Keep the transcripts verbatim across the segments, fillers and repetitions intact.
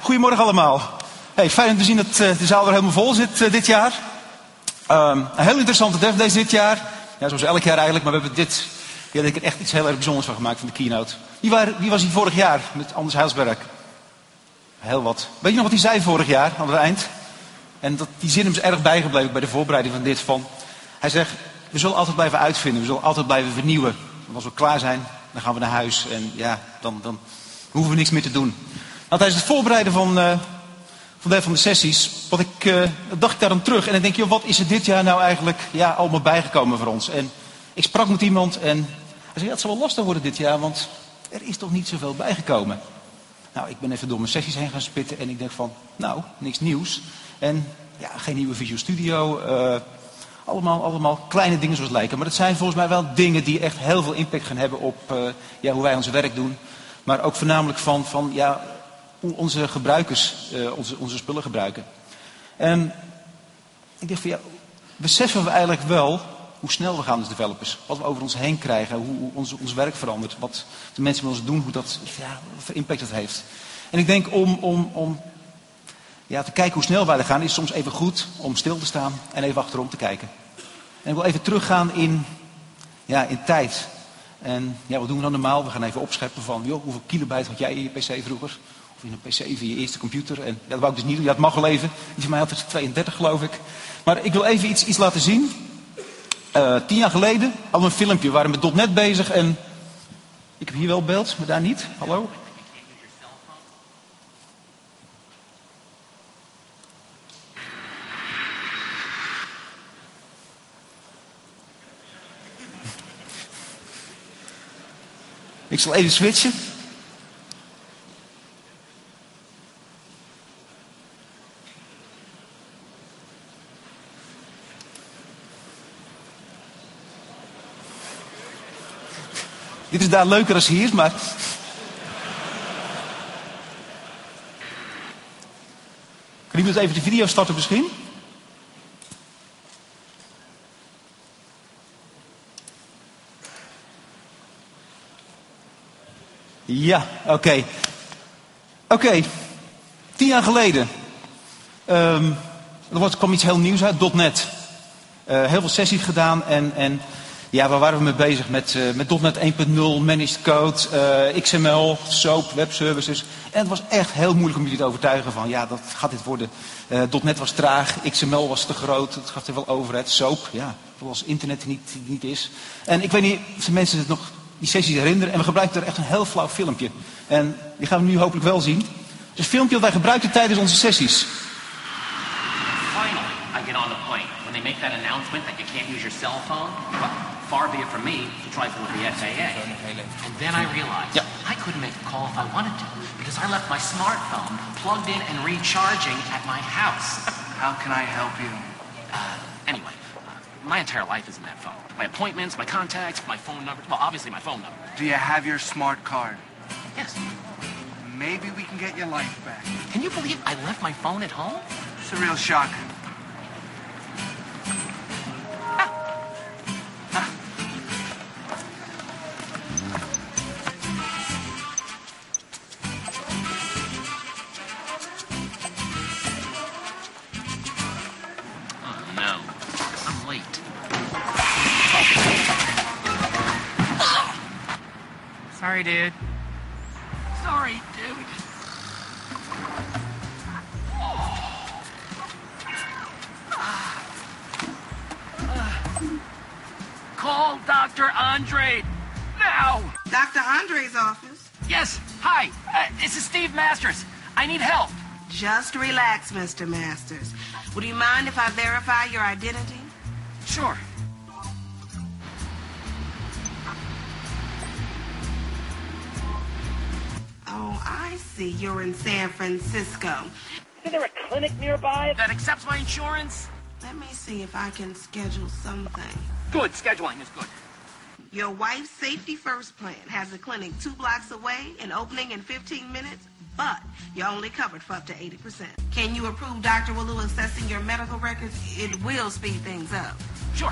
Goedemorgen allemaal. Hey, fijn om te zien dat uh, de zaal weer helemaal vol zit uh, dit jaar. Um, een heel interessante Dev Days dit jaar. Ja, zoals elk jaar eigenlijk, maar we hebben dit ja, denk ik echt iets heel erg bijzonders van gemaakt van de keynote. Wie, waren, wie was hier vorig jaar met Anders Heilsberg? Heel wat. Weet je nog wat hij zei vorig jaar aan het eind? En dat, die zin is erg bijgebleven bij de voorbereiding van dit. Van, hij zegt, we zullen altijd blijven uitvinden, we zullen altijd blijven vernieuwen. Want als we klaar zijn, dan gaan we naar huis en ja, dan, dan hoeven we niks meer te doen. Nou, tijdens het voorbereiden van, uh, van, de, van de sessies, wat ik, uh, dacht ik daar aan terug. En dan denk ik, joh, wat is er dit jaar nou eigenlijk ja, allemaal bijgekomen voor ons? En ik sprak met iemand en hij zei, ja, het zal wel lastig worden dit jaar, want er is toch niet zoveel bijgekomen. Nou, ik ben even door mijn sessies heen gaan spitten en ik denk van, nou, niks nieuws. En ja, geen nieuwe Visual Studio. Uh, allemaal, allemaal kleine dingen zoals het lijken. Maar het zijn volgens mij wel dingen die echt heel veel impact gaan hebben op uh, ja, hoe wij ons werk doen. Maar ook voornamelijk van, van ja, hoe onze gebruikers uh, onze, onze spullen gebruiken. En ik denk van ja, beseffen we eigenlijk wel hoe snel we gaan als developers. Wat we over ons heen krijgen, hoe, hoe ons, ons werk verandert. Wat de mensen met ons doen, hoe dat, ja, wat voor impact dat heeft. En ik denk om, om, om ja, te kijken hoe snel wij er gaan, is soms even goed om stil te staan en even achterom te kijken. En ik wil even teruggaan in, ja, in tijd. En ja, wat doen we dan normaal? We gaan even opscheppen van, joh, hoeveel kilobyte had jij in je pc vroeger? Of in een pc van je eerste computer? En ja, dat wou ik dus niet doen. Ja, het mag wel even. Die van mij had het tweeëndertig, geloof ik. Maar ik wil even iets, iets laten zien. Uh, tien jaar geleden hadden we een filmpje. We waren met .dot net bezig en ik heb hier wel beeld, maar daar niet. Hallo? Ik zal even switchen. Dit is daar leuker als hier, maar... Kan iemand even de video starten misschien? Ja, oké. Okay. Oké, okay. Tien jaar geleden. Um, er kwam iets heel nieuws uit, .dot net. Uh, heel veel sessies gedaan en... en ja, waar waren we mee bezig? Met, uh, met .dot net één punt nul, managed code, uh, X M L, SOAP, webservices. En het was echt heel moeilijk om jullie te overtuigen van, ja, dat gaat dit worden. Uh, .dot net was traag, X M L was te groot, het gaat er wel over. Het SOAP, ja, zoals internet niet, niet is. En ik weet niet of de mensen het nog, die sessies herinneren. En we gebruikten er echt een heel flauw filmpje. En die gaan we nu hopelijk wel zien. Dus een filmpje dat wij gebruikten tijdens onze sessies. Finally, I get on the plane. When they make that announcement that you can't use your cell phone, well, far be it from me to trifle with the F A A. And then I realized yeah. I couldn't make a call if I wanted to because I left my smartphone plugged in and recharging at my house. How can I help you? Uh, anyway, uh, my entire life is in that phone. My appointments, my contacts, my phone number. Well, obviously my phone number. Do you have your smart card? Yes. Maybe we can get your life back. Can you believe I left my phone at home? It's a real shock. Sorry, dude. Sorry, dude. Call Doctor Andre now. Doctor Andre's office? Yes. Hi. Uh, this is Steve Masters. I need help. Just relax, Mister Masters. Would you mind if I verify your identity? Sure. Oh, I see. You're in San Francisco. Is there a clinic nearby that accepts my insurance? Let me see if I can schedule something. Good. Scheduling is good. Your wife's Safety First plan has a clinic two blocks away and opening in fifteen minutes, but you're only covered for up to eighty percent. Can you approve Doctor Walu assessing your medical records? It will speed things up. Sure.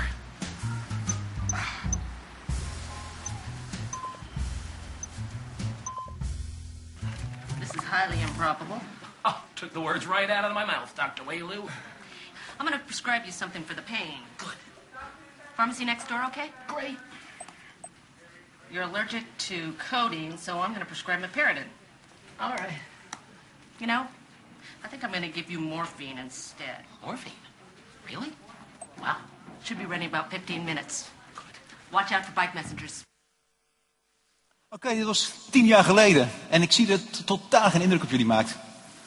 This is highly improbable, Oh, took the words right out of my mouth, Doctor Whaley. I'm going to prescribe you something for the pain. Good. Pharmacy next door, okay? Great. You're allergic to codeine, so I'm going to prescribe meperidine. All right. You know, I think I'm going to give you morphine instead. Morphine? Really? Wow. Should be ready in about fifteen minutes. Good. Watch out for bike messengers. Oké, okay, dit was tien jaar geleden. En ik zie dat het totaal geen indruk op jullie maakt.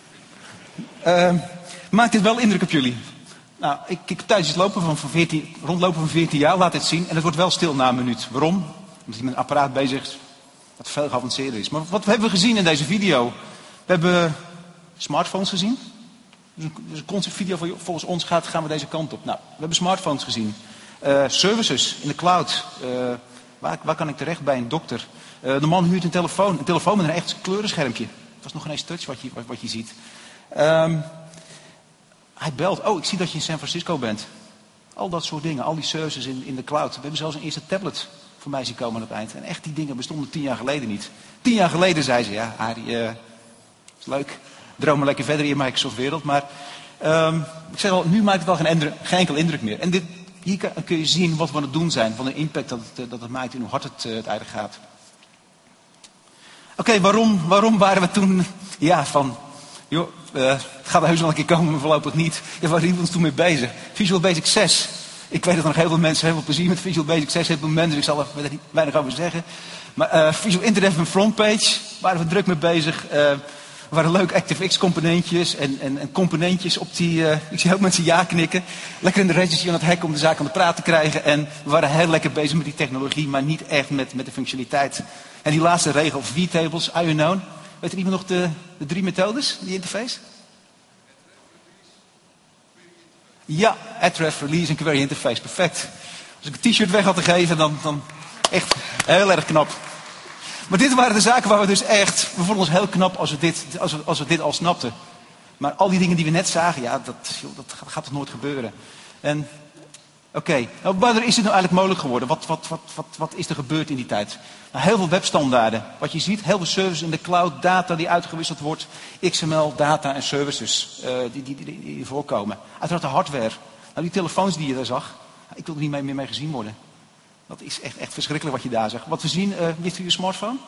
Uh, maakt dit wel indruk op jullie? Nou, ik, ik heb tijdens het lopen van, van veertien, rondlopen van veertien jaar laat dit zien. En het wordt wel stil na een minuut. Waarom? Omdat hij met een apparaat bezig is dat veel geavanceerder is. Maar wat hebben we gezien in deze video? We hebben smartphones gezien. Dus een, dus een conceptvideo van volgens ons gaat, gaan we deze kant op. Nou, we hebben smartphones gezien. Uh, services in de cloud. Uh, waar, waar kan ik terecht bij een dokter? Uh, de man huurt een telefoon. Een telefoon met een echt kleurenschermpje. Het was nog geen eens touch wat je, wat, wat je ziet. Um, hij belt. Oh, ik zie dat je in San Francisco bent. Al dat soort dingen. Al die services in, in de cloud. We hebben zelfs een eerste tablet voorbij zien komen aan het eind. En echt, die dingen bestonden tien jaar geleden niet. Tien jaar geleden zei ze, ja, Arie, uh, is leuk. Droom maar lekker verder in je Microsoft-wereld. Maar um, ik zeg al, nu maakt het wel geen, indruk, geen enkel indruk meer. En dit, hier kan, kun je zien wat we aan het doen zijn. Van de impact dat het, dat het maakt en hoe hard het, uh, het eigenlijk gaat. Oké, okay, waarom, waarom waren we toen, ja, van, joh, uh, het gaat er heus wel een keer komen, maar voorlopig niet. Ja, waar hielden we ons toen mee bezig? Visual Basic zes. Ik weet dat er nog heel veel mensen heel veel plezier met Visual Basic zes hebben. Mensen, ik zal er niet weinig over zeggen. Maar uh, Visual Internet en Frontpage, waren we druk mee bezig. Uh, er waren leuke ActiveX componentjes en, en, en componentjes op die, uh, ik zie ook mensen ja knikken. Lekker in de registry aan het hacken om de zaak aan de praat te krijgen. En we waren heel lekker bezig met die technologie, maar niet echt met, met de functionaliteit. En die laatste regel, V-tables, unknown. Weet er iemand nog de, de drie methodes, die interface? Ja, attref, release en query interface. Perfect. Als ik een t-shirt weg had te geven, dan, dan echt heel erg knap. Maar dit waren de zaken waar we dus echt, we vonden ons heel knap als we dit, als we, als we dit al snapten. Maar al die dingen die we net zagen, ja, dat, joh, dat gaat toch nooit gebeuren. En oké, okay. Nou, wanneer is dit nou eigenlijk mogelijk geworden? Wat, wat, wat, wat, wat is er gebeurd in die tijd? Nou, heel veel webstandaarden. Wat je ziet, heel veel services in de cloud, data die uitgewisseld wordt. X M L, data en services uh, die, die, die, die voorkomen. Uiteraard de hardware. Nou, die telefoons die je daar zag, ik wil er niet meer mee gezien worden. Dat is echt, echt verschrikkelijk wat je daar zag. Wat we zien, uh, wie heeft u een smartphone?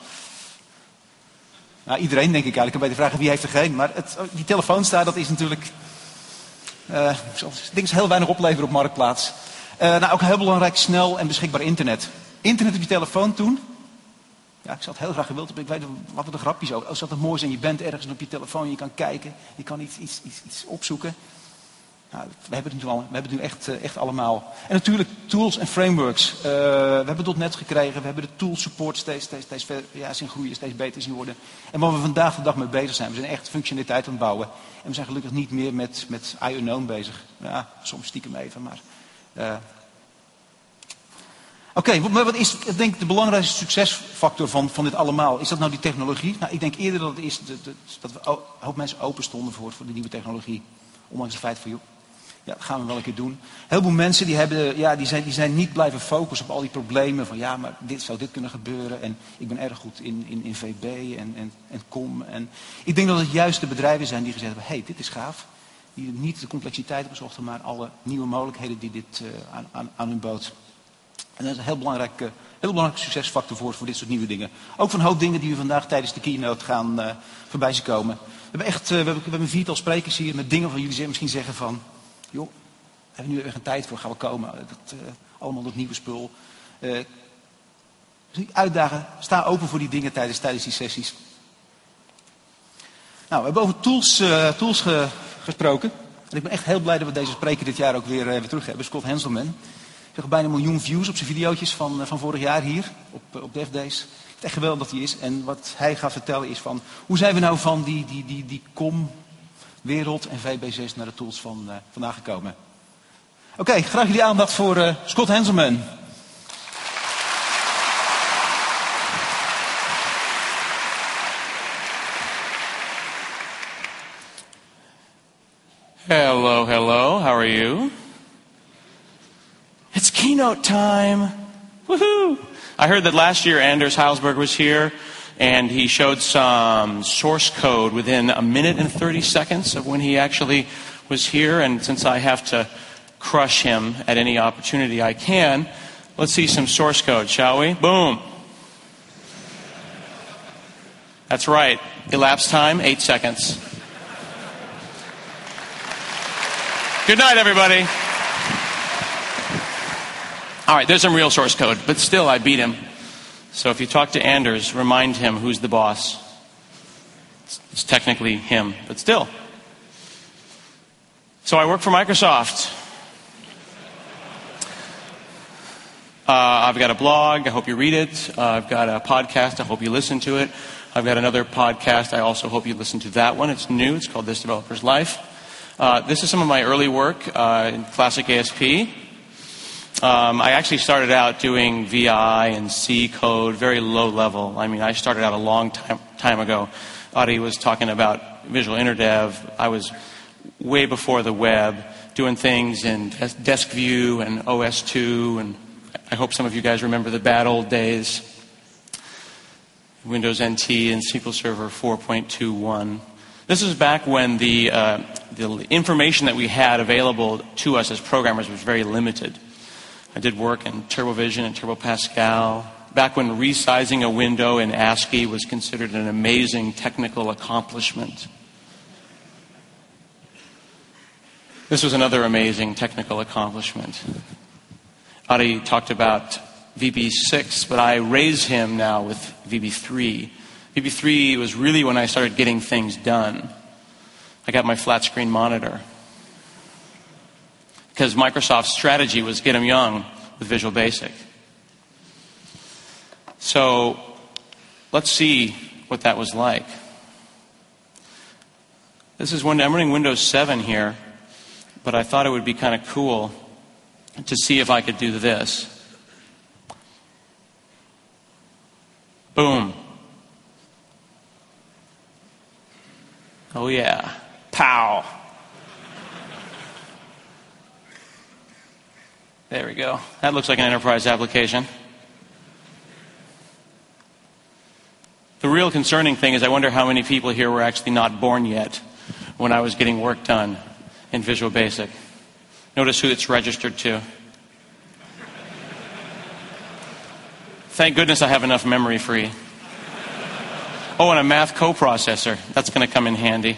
Nou, iedereen denk ik eigenlijk. Ik kan beter vragen wie heeft er geen. Maar het, die telefoons daar, dat is natuurlijk... Uh, dingen is heel weinig opleveren op Marktplaats. Uh, nou, ook heel belangrijk, snel en beschikbaar internet. Internet op je telefoon toen. Ja, ik zat heel graag gewild op. Ik weet wat er de grapjes ook. Als dat het mooi is en je bent ergens op je telefoon, je kan kijken, je kan iets, iets, iets, iets opzoeken. Nou, we hebben het nu, al, we hebben het nu echt, echt allemaal. En natuurlijk tools en frameworks. Uh, we hebben .net gekregen, we hebben de tool support steeds, steeds, steeds verder, ja, zien groeien, steeds beter zien worden. En waar we vandaag de dag mee bezig zijn, we zijn echt functionaliteit aan het bouwen. En we zijn gelukkig niet meer met, met unknown bezig. Ja, soms stiekem even, maar... Uh... Oké, okay, maar wat is, ik denk, de belangrijkste succesfactor van, van dit allemaal? Is dat nou die technologie? Nou, ik denk eerder dat het is de, de, dat we een hoop mensen open stonden voor, voor de nieuwe technologie. Ondanks het feit van, joh, ja, dat gaan we wel een keer doen. Heel veel mensen die, hebben, ja, die, zijn, die zijn niet blijven focussen op al die problemen. Van ja, maar dit zou dit kunnen gebeuren. En ik ben erg goed in, in, in V B en, en, en com. En ik denk dat het juist de bedrijven zijn die gezegd hebben, hé, hey, dit is gaaf. Die niet de complexiteit bezochten, maar alle nieuwe mogelijkheden die dit uh, aan, aan, aan hun bood. En dat is een heel belangrijk, uh, heel belangrijk succesfactor voor, voor dit soort nieuwe dingen. Ook van een hoop dingen die we vandaag tijdens de keynote gaan uh, voorbij zien komen. We hebben echt, uh, we, hebben, we hebben een viertal sprekers hier met dingen van jullie misschien zeggen van... joh, hebben we nu even tijd voor, gaan we komen. Dat, uh, allemaal dat nieuwe spul. Uh, dus uitdagen, sta open voor die dingen tijdens, tijdens die sessies. Nou, we hebben over tools, uh, tools ge, gesproken. En ik ben echt heel blij dat we deze spreker dit jaar ook weer, uh, weer terug hebben. Scott Henselman. Ik heb bijna een miljoen views op zijn video's van, uh, van vorig jaar hier op, uh, op DevDays. Het is echt geweldig dat hij is. En wat hij gaat vertellen is van, hoe zijn we nou van die, die, die, die com wereld en V B zes naar de tools van uh, vandaag gekomen. Oké, okay, graag jullie aandacht voor uh, Scott Henselman. Hello, hello, how are you? It's keynote time. Woohoo! I heard that last year Anders Heilsberg was here, And he showed some source code within a minute and thirty seconds of when he actually was here. And since I have to crush him at any opportunity I can, let's see some source code, shall we? Boom. That's right. Elapsed time, eight seconds. Good night, everybody. All right, there's some real source code, but still I beat him. So if you talk to Anders, remind him who's the boss. It's, it's technically him, but still. So I work for Microsoft. Uh, I've got a blog. I hope you read it. Uh, I've got a podcast. I hope you listen to it. I've got another podcast. I also hope you listen to that one. It's new. It's called This Developer's Life. Uh, this is some of my early work uh, in classic A S P. Um, I actually started out doing V I and C code, very low level. I mean, I started out a long time, time ago. Audie was talking about Visual InterDev. I was way before the web, doing things in Desk View and O S two, and I hope some of you guys remember the bad old days. Windows N T and S Q L Server four point two one. This is back when the, uh, the information that we had available to us as programmers was very limited. I did work in TurboVision and Turbo Pascal. Back when resizing a window in ASCII was considered an amazing technical accomplishment. This was another amazing technical accomplishment. Audie talked about V B six, but I raised him now with V B three. V B three was really when I started getting things done. I got my flat screen monitor. Because Microsoft's strategy was get them young with Visual Basic. So let's see what that was like. This is when I'm running Windows seven here, but I thought it would be kind of cool to see if I could do this. Boom. Oh yeah. Pow. There we go. That looks like an enterprise application. The real concerning thing is I wonder how many people here were actually not born yet when I was getting work done in Visual Basic. Notice who it's registered to. Thank goodness I have enough memory free. Oh, and a math coprocessor. That's going to come in handy.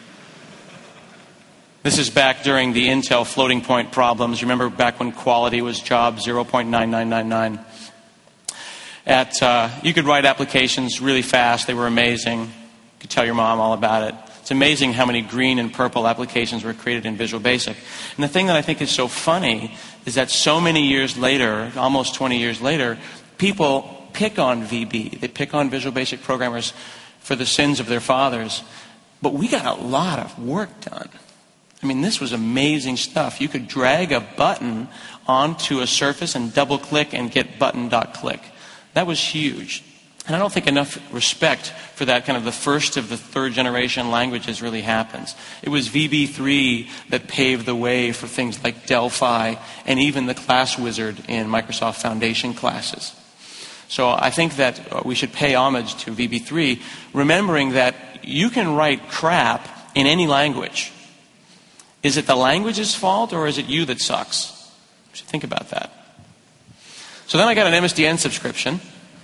This is back during the Intel floating point problems. You remember back when quality was job zero point nine nine nine nine. At, uh, you could write applications really fast. They were amazing. You could tell your mom all about it. It's amazing how many green and purple applications were created in Visual Basic. And the thing that I think is so funny is that so many years later, almost twenty years later, people pick on V B. They pick on Visual Basic programmers for the sins of their fathers. But we got a lot of work done. I mean, this was amazing stuff. You could drag a button onto a surface and double click and get button.click. That was huge. And I don't think enough respect for that kind of the first of the third generation languages really happens. It was V B three that paved the way for things like Delphi and even the class wizard in Microsoft Foundation classes. So I think that we should pay homage to V B three, remembering that you can write crap in any language. Is it the language's fault or is it you that sucks? You should think about that. So then I got an M S D N subscription.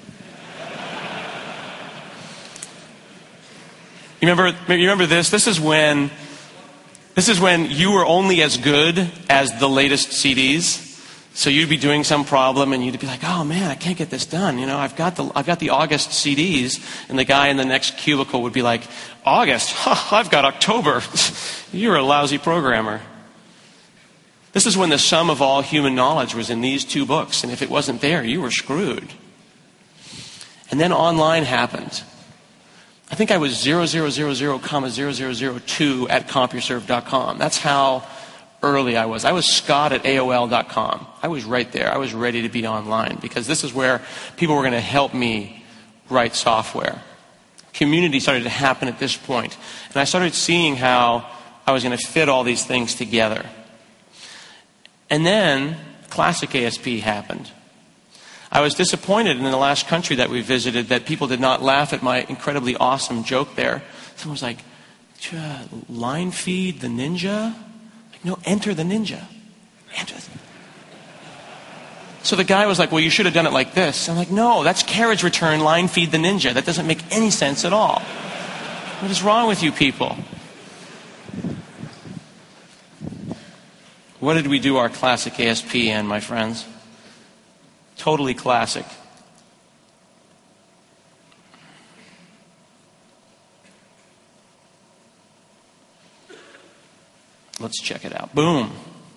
You remember, you remember this? This is when this is when you were only as good as the latest C Ds. So you'd be doing some problem and you'd be like, "Oh man, I can't get this done. You know, I've got the I've got the August C Ds," and the guy in the next cubicle would be like, "August? Huh, I've got October. You're a lousy programmer." This is when the sum of all human knowledge was in these two books, and if it wasn't there, you were screwed. And then online happened. I think I was zero zero zero zero comma zero zero zero two at CompuServe dot com. That's how early I was. I was Scott at A O L dot com. I was right there. I was ready to be online because this is where people were going to help me write software. Community started to happen at this point. And I started seeing how I was going to fit all these things together. And then classic A S P happened. I was disappointed in the last country that we visited that people did not laugh at my incredibly awesome joke there. Someone was like, line feed the ninja? Like, no, enter the ninja. Enter the So the guy was like, well, you should have done it like this. I'm like, no, that's carriage return, line feed the ninja. That doesn't make any sense at all. What is wrong with you people? What did we do our classic A S P in, my friends? Totally classic. Let's check it out. Boom.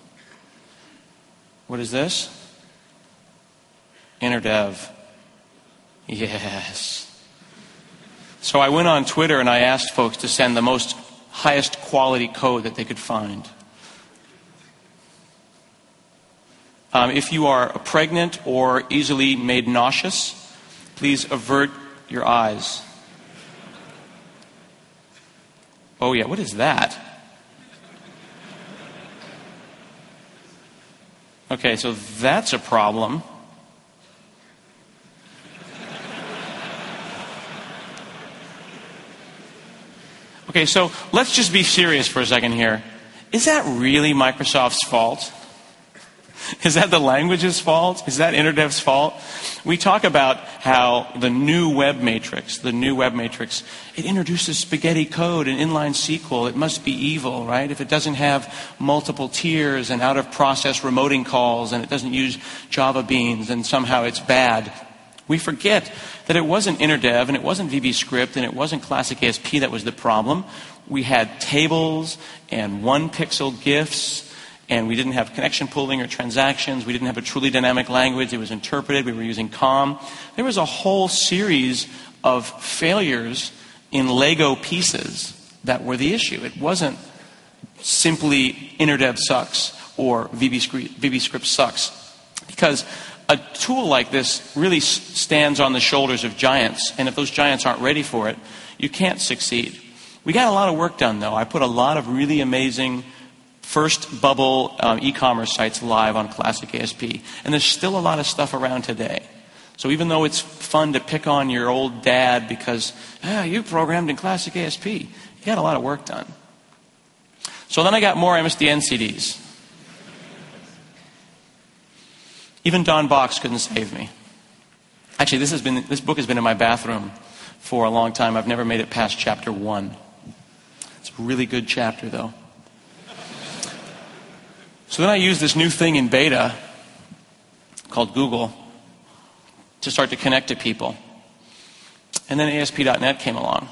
What is this? InterDev. Yes. So I went on Twitter and I asked folks to send the most highest quality code that they could find. Um, if you are pregnant or easily made nauseous, please avert your eyes. Oh yeah, what is that? Okay, so that's a problem. Okay, so let's just be serious for a second here. Is that really Microsoft's fault? Is that the language's fault? Is that InterDev's fault? We talk about how the new web matrix, the new web matrix, it introduces spaghetti code and inline S Q L. It must be evil, right? If it doesn't have multiple tiers and out-of-process remoting calls and it doesn't use Java beans, then somehow it's bad. We forget that it wasn't InterDev and it wasn't VBScript and it wasn't classic A S P that was the problem. We had tables and one-pixel GIFs. And we didn't have connection pooling or transactions. We didn't have a truly dynamic language. It was interpreted. We were using COM. There was a whole series of failures in Lego pieces that were the issue. It wasn't simply InterDev sucks or VBScript, VBScript sucks. Because a tool like this really stands on the shoulders of giants. And if those giants aren't ready for it, you can't succeed. We got a lot of work done, though. I put a lot of really amazing first bubble um, e-commerce sites live on classic A S P. And there's still a lot of stuff around today. So even though it's fun to pick on your old dad because, ah, you programmed in classic A S P, you got a lot of work done. So then I got more M S D N C Ds. Even Don Box couldn't save me. Actually, this has been this book has been in my bathroom for a long time. I've never made it past chapter one. It's a really good chapter, though. So then I used this new thing in beta called Google to start to connect to people. And then A S P dot net came along.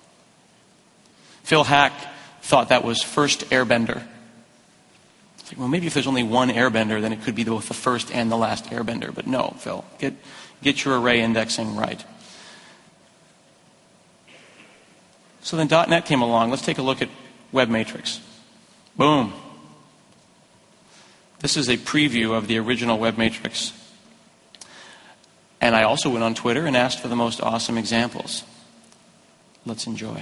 Phil Hack thought that was first Airbender. It's like, well, maybe if there's only one Airbender, then it could be both the first and the last Airbender. But no, Phil, get, get your array indexing right. So then .NET came along. Let's take a look at Web Matrix. Boom. This is a preview of the original Web Matrix. And I also went on Twitter and asked for the most awesome examples. Let's enjoy.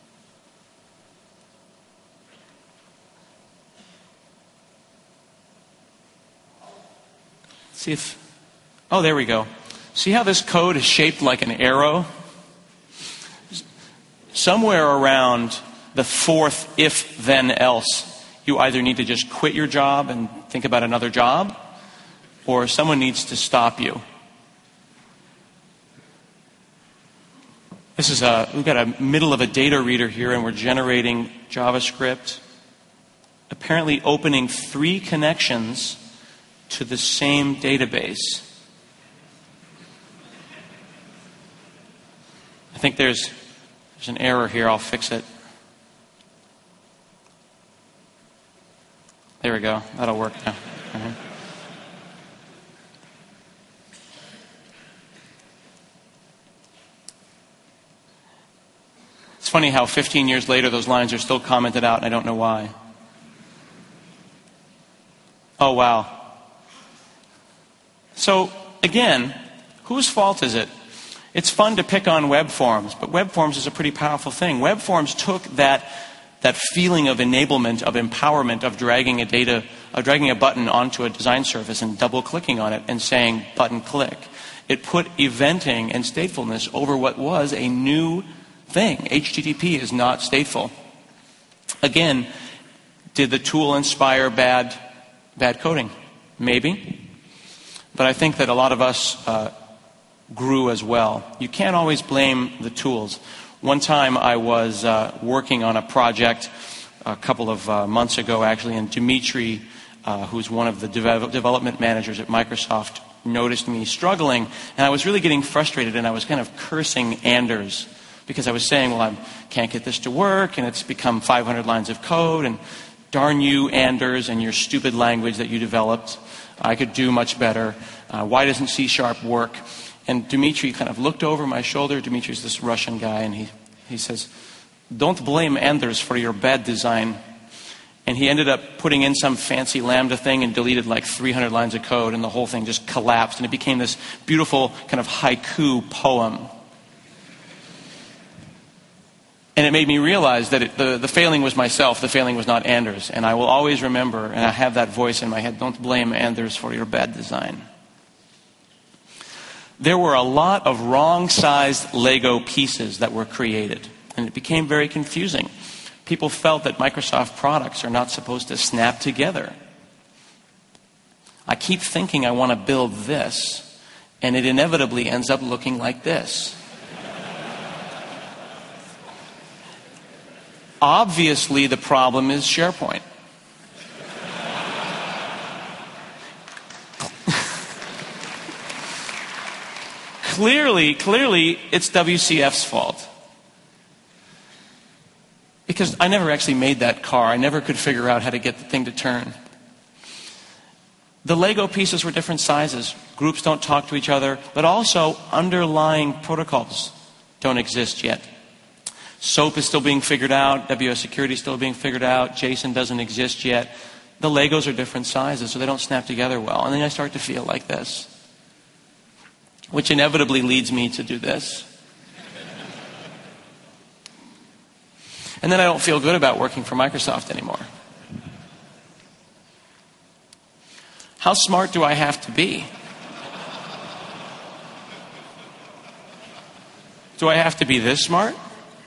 See if... Oh, there we go. See how this code is shaped like an arrow? Somewhere around the fourth if, then, else, you either need to just quit your job and think about another job, or someone needs to stop you. This is a, we've got a middle of a data reader here, and we're generating JavaScript, apparently opening three connections to the same database. I think there's, there's an error here. I'll fix it. There we go. That'll work now. Mm-hmm. It's funny how fifteen years later those lines are still commented out, and I don't know why. Oh, wow. So, again, whose fault is it? It's fun to pick on web forms, but web forms is a pretty powerful thing. Web forms took that that feeling of enablement, of empowerment, of dragging a data, of dragging a button onto a design surface and double-clicking on it and saying button click. It put eventing and statefulness over what was a new thing. H T T P is not stateful. Again, did the tool inspire bad, bad coding? Maybe. But I think that a lot of us uh, grew as well. You can't always blame the tools. One time I was uh, working on a project a couple of uh, months ago, actually, and Dimitri, uh, who's one of the de- development managers at Microsoft, noticed me struggling, and I was really getting frustrated, and I was kind of cursing Anders, because I was saying, well, I can't get this to work, and it's become five hundred lines of code, and darn you, Anders, and your stupid language that you developed. I could do much better. Uh, why doesn't C Sharp work? And Dimitri kind of looked over my shoulder. Dimitri's this Russian guy, and he, he says, don't blame Anders for your bad design. And he ended up putting in some fancy Lambda thing and deleted like three hundred lines of code, and the whole thing just collapsed, and it became this beautiful kind of haiku poem. And it made me realize that it, the, the failing was myself, the failing was not Anders. And I will always remember, and I have that voice in my head, don't blame Anders for your bad design. There were a lot of wrong-sized Lego pieces that were created, and it became very confusing. People felt that Microsoft products are not supposed to snap together. I keep thinking I want to build this, and it inevitably ends up looking like this. Obviously, the problem is SharePoint. clearly, clearly, it's W C F's fault. Because I never actually made that car. I never could figure out how to get the thing to turn. The Lego pieces were different sizes. Groups don't talk to each other, but also underlying protocols don't exist yet. SOAP is still being figured out. W S security is still being figured out. JSON doesn't exist yet. The Legos are different sizes, so they don't snap together well. And then I start to feel like this, which inevitably leads me to do this. And then I don't feel good about working for Microsoft anymore. How smart do I have to be? Do I have to be this smart?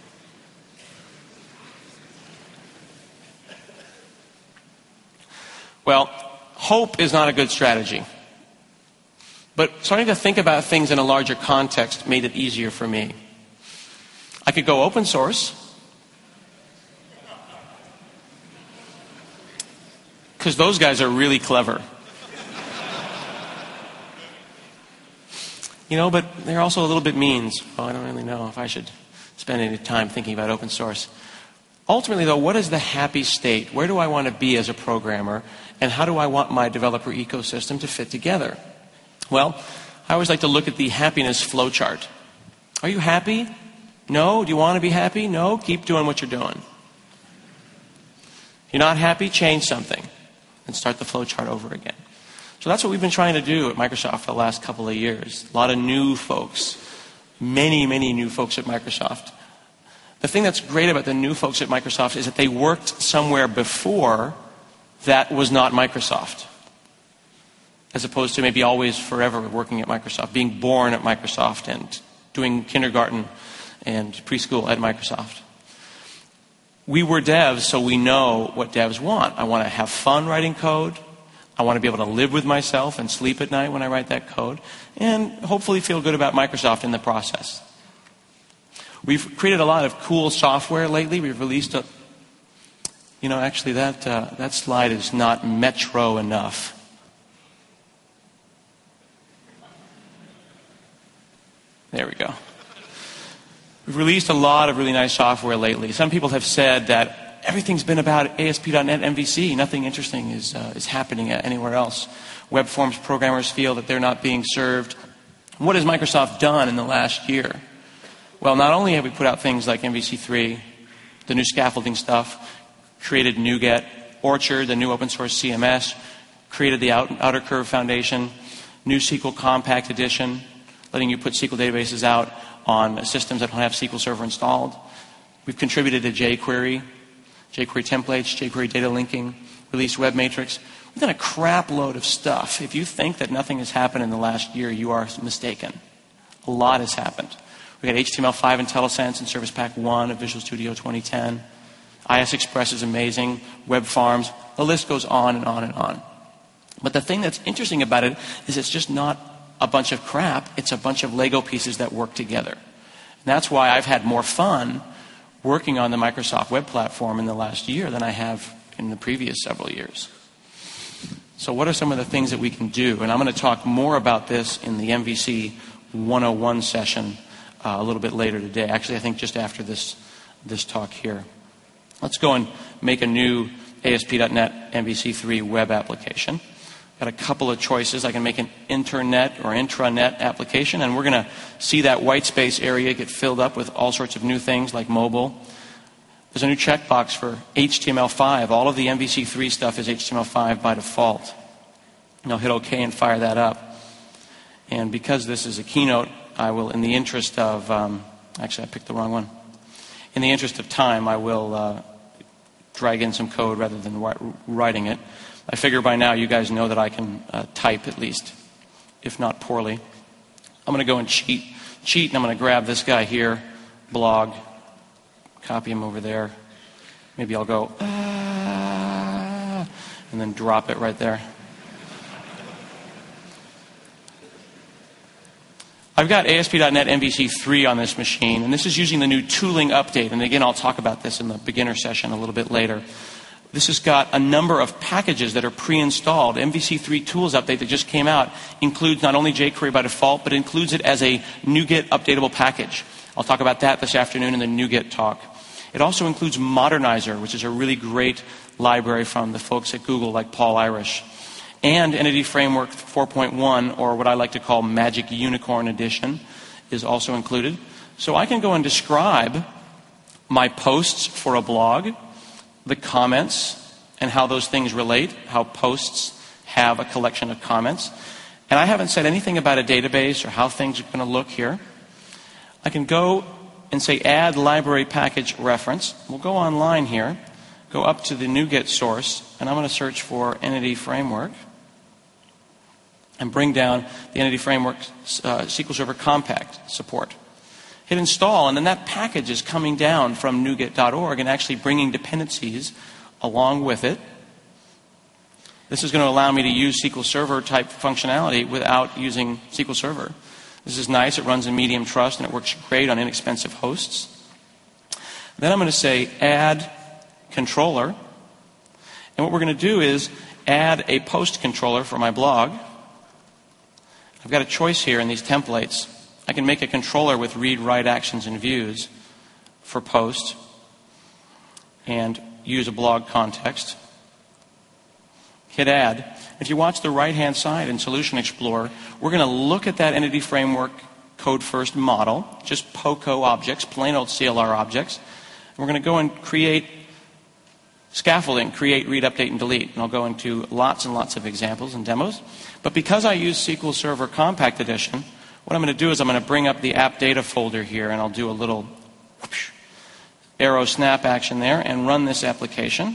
Well, hope is not a good strategy. But starting to think about things in a larger context made it easier for me. I could go open source, because those guys are really clever. You know, but they're also a little bit mean. So I don't really know if I should spend any time thinking about open source. Ultimately, though, what is the happy state? Where do I want to be as a programmer? And how do I want my developer ecosystem to fit together? Well, I always like to look at the happiness flowchart. Are you happy? No? Do you want to be happy? No? Keep doing what you're doing. If you're not happy, change something and start the flowchart over again. So that's what we've been trying to do at Microsoft for the last couple of years. A lot of new folks. Many, many new folks at Microsoft. The thing that's great about the new folks at Microsoft is that they worked somewhere before that was not Microsoft. As opposed to maybe always forever working at Microsoft, being born at Microsoft and doing kindergarten and preschool at Microsoft. We were devs, so we know what devs want. I want to have fun writing code. I want to be able to live with myself and sleep at night when I write that code. And hopefully feel good about Microsoft in the process. We've created a lot of cool software lately. We've released a... You know, actually that, uh, that slide is not metro enough. There we go. We've released a lot of really nice software lately. Some people have said that everything's been about A S P dot net M V C. Nothing interesting is, uh, is happening anywhere else. Web Forms programmers feel that they're not being served. What has Microsoft done in the last year? Well, not only have we put out things like M V C three, the new scaffolding stuff, created NuGet, Orchard, the new open source C M S, created the Out- Outer Curve Foundation, new S Q L Compact Edition, letting you put S Q L databases out on systems that don't have S Q L Server installed. We've contributed to jQuery. jQuery templates, jQuery data linking, release web matrix. We've done a crap load of stuff. If you think that nothing has happened in the last year, you are mistaken. A lot has happened. We got H T M L five IntelliSense and Service Pack one of Visual Studio twenty ten. I S Express is amazing. Web Farms. The list goes on and on and on. But the thing that's interesting about it is it's just not a bunch of crap. It's a bunch of Lego pieces that work together. And that's why I've had more fun working on the Microsoft Web Platform in the last year than I have in the previous several years. So what are some of the things that we can do? And I'm going to talk more about this in the M V C one oh one session uh, a little bit later today. Actually, I think just after this, this talk here. Let's go and make a new A S P dot net M V C three web application. Got a couple of choices. I can make an internet or intranet application, and we're going to see that white space area get filled up with all sorts of new things like mobile. There's a new checkbox for H T M L five. All of the M V C three stuff is H T M L five by default. And I'll hit OK and fire that up. And because this is a keynote, I will, in the interest of, um, actually I picked the wrong one. In the interest of time, I will uh, drag in some code rather than writing it. I figure by now you guys know that I can uh, type at least, if not poorly. I'm going to go and cheat. Cheat, and I'm going to grab this guy here, blog, copy him over there. Maybe I'll go, ah, and then drop it right there. I've got A S P dot net M V C three on this machine, and this is using the new tooling update. And again, I'll talk about this in the beginner session a little bit later. This has got a number of packages that are pre-installed. M V C three Tools update that just came out includes not only jQuery by default, but includes it as a NuGet updatable package. I'll talk about that this afternoon in the NuGet talk. It also includes Modernizer, which is a really great library from the folks at Google like Paul Irish. And Entity Framework four point one, or what I like to call Magic Unicorn Edition, is also included. So I can go and describe my posts for a blog, the comments, and how those things relate, how posts have a collection of comments. And I haven't said anything about a database or how things are going to look here. I can go and say add library package reference. We'll go online here, go up to the NuGet source, and I'm going to search for Entity Framework and bring down the Entity Framework uh, S Q L Server Compact support. Hit install, and then that package is coming down from NuGet dot org and actually bringing dependencies along with it. This is going to allow me to use S Q L Server type functionality without using S Q L Server. This is nice. It runs in medium trust, and it works great on inexpensive hosts. Then I'm going to say add controller. And what we're going to do is add a post controller for my blog. I've got a choice here in these templates. I can make a controller with read, write actions, and views for post and use a blog context. Hit add. If you watch the right-hand side in Solution Explorer, we're going to look at that Entity Framework Code First model, just POCO objects, plain old C L R objects. And we're going to go and create scaffolding, create, read, update, and delete. And I'll go into lots and lots of examples and demos. But because I use S Q L Server Compact Edition, what I'm going to do is I'm going to bring up the app data folder here, and I'll do a little whoosh, arrow snap action there and run this application.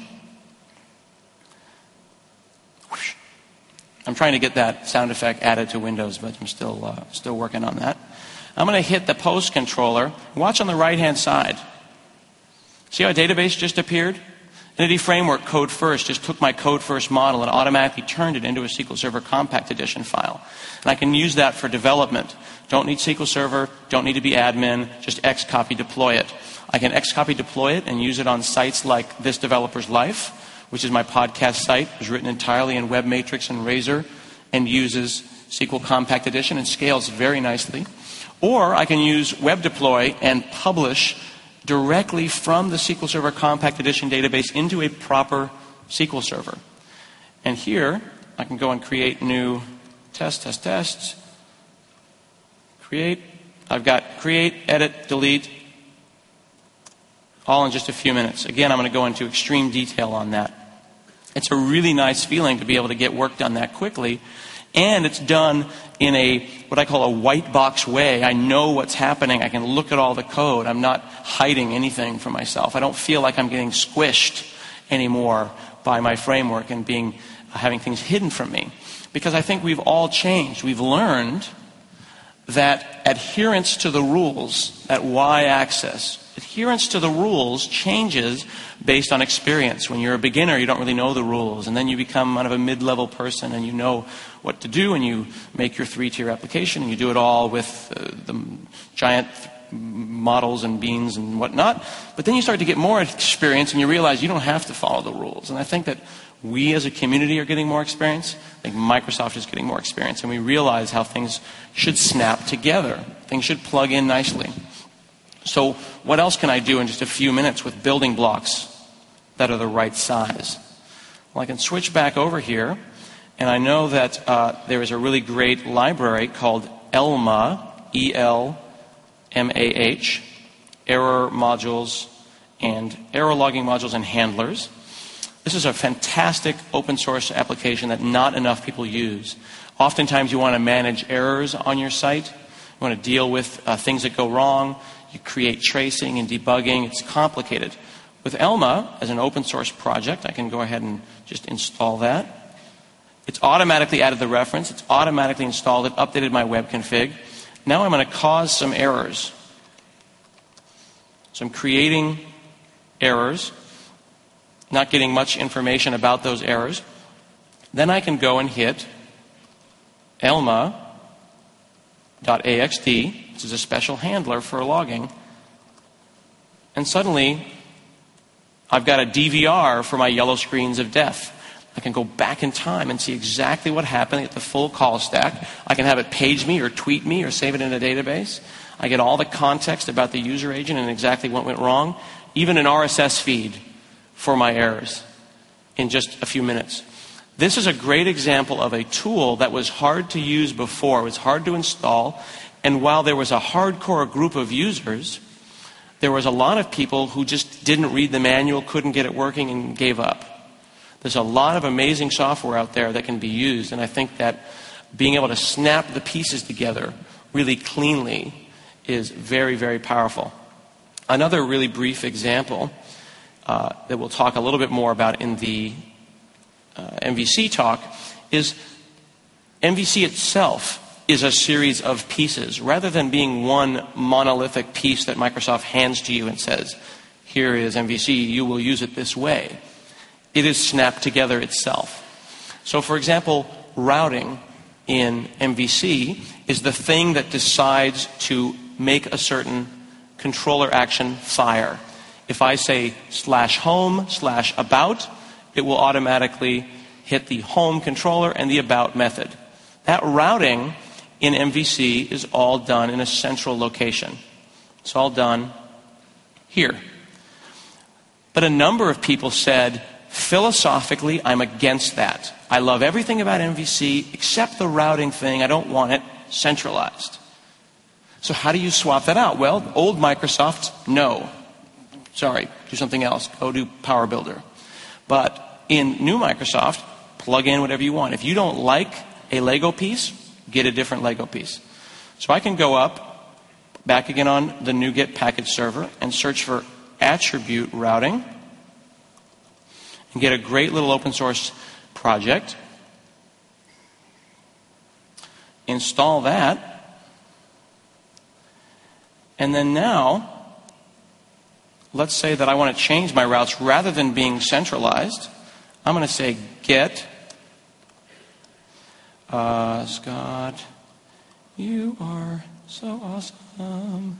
Whoosh. I'm trying to get that sound effect added to Windows, but I'm still uh, still working on that. I'm going to hit the post controller. Watch on the right-hand side. See how a database just appeared? Entity Framework Code First just took my Code First model and automatically turned it into a S Q L Server Compact Edition file. And I can use that for development. Don't need S Q L Server, don't need to be admin, just Xcopy deploy it. I can Xcopy deploy it and use it on sites like This Developer's Life, which is my podcast site. It was written entirely in Web Matrix and Razor and uses S Q L Compact Edition and scales very nicely. Or I can use Web Deploy and publish directly from the S Q L Server Compact Edition database into a proper S Q L Server. And here, I can go and create new test, test, test. Create. I've got create, edit, delete, all in just a few minutes. Again, I'm going to go into extreme detail on that. It's a really nice feeling to be able to get work done that quickly And it's done in a, what I call a white box way. I know what's happening. I can look at all the code. I'm not hiding anything from myself. I don't feel like I'm getting squished anymore by my framework and being, uh, having things hidden from me. Because I think we've all changed. We've learned that adherence to the rules, that y-axis, adherence to the rules changes based on experience. When you're a beginner, you don't really know the rules. And then you become kind of a mid-level person and you know what to do, and you make your three-tier application, and you do it all with uh, the giant models and beans and whatnot. But then you start to get more experience and you realize you don't have to follow the rules. And I think that we as a community are getting more experience. I think Microsoft is getting more experience. And we realize how things should snap together. Things should plug in nicely. So what else can I do in just a few minutes with building blocks that are the right size? Well, I can switch back over here. And I know that uh, there is a really great library called Elmah, E L M A H, Error Modules and Error Logging Modules and Handlers. This is a fantastic open source application that not enough people use. Oftentimes you want to manage errors on your site. You want to deal with uh, things that go wrong. You create tracing and debugging. It's complicated. With Elmah, as an open source project, I can go ahead and just install that. It's automatically added the reference. It's automatically installed it, updated my web config. Now I'm going to cause some errors. So I'm creating errors, not getting much information about those errors. Then I can go and hit elmah.axt, which is a special handler for logging. And suddenly, I've got a D V R for my yellow screens of death. I can go back in time and see exactly what happened at the full call stack. I can have it page me or tweet me or save it in a database. I get all the context about the user agent and exactly what went wrong. Even an R S S feed for my errors in just a few minutes. This is a great example of a tool that was hard to use before. It was hard to install. And while there was a hardcore group of users, there was a lot of people who just didn't read the manual, couldn't get it working, and gave up. There's a lot of amazing software out there that can be used, and I think that being able to snap the pieces together really cleanly is very, very powerful. Another really brief example uh, that we'll talk a little bit more about in the uh, M V C talk is M V C itself is a series of pieces, rather than being one monolithic piece that Microsoft hands to you and says, here is M V C, you will use it this way. It is snapped together itself. So for example, routing in M V C is the thing that decides to make a certain controller action fire. If I say slash home slash about, it will automatically hit the home controller and the about method. That routing in M V C is all done in a central location. It's all done here. But a number of people said, philosophically, I'm against that. I love everything about M V C except the routing thing. I don't want it centralized. So how do you swap that out? Well, old Microsoft, no. Sorry, do something else. Go do Power Builder. But in new Microsoft, plug in whatever you want. If you don't like a Lego piece, get a different Lego piece. So I can go up, back again on the NuGet package server, and search for attribute routing, and get a great little open source project. Install that. And then now, let's say that I want to change my routes rather than being centralized. I'm going to say get uh, Scott, you are so awesome.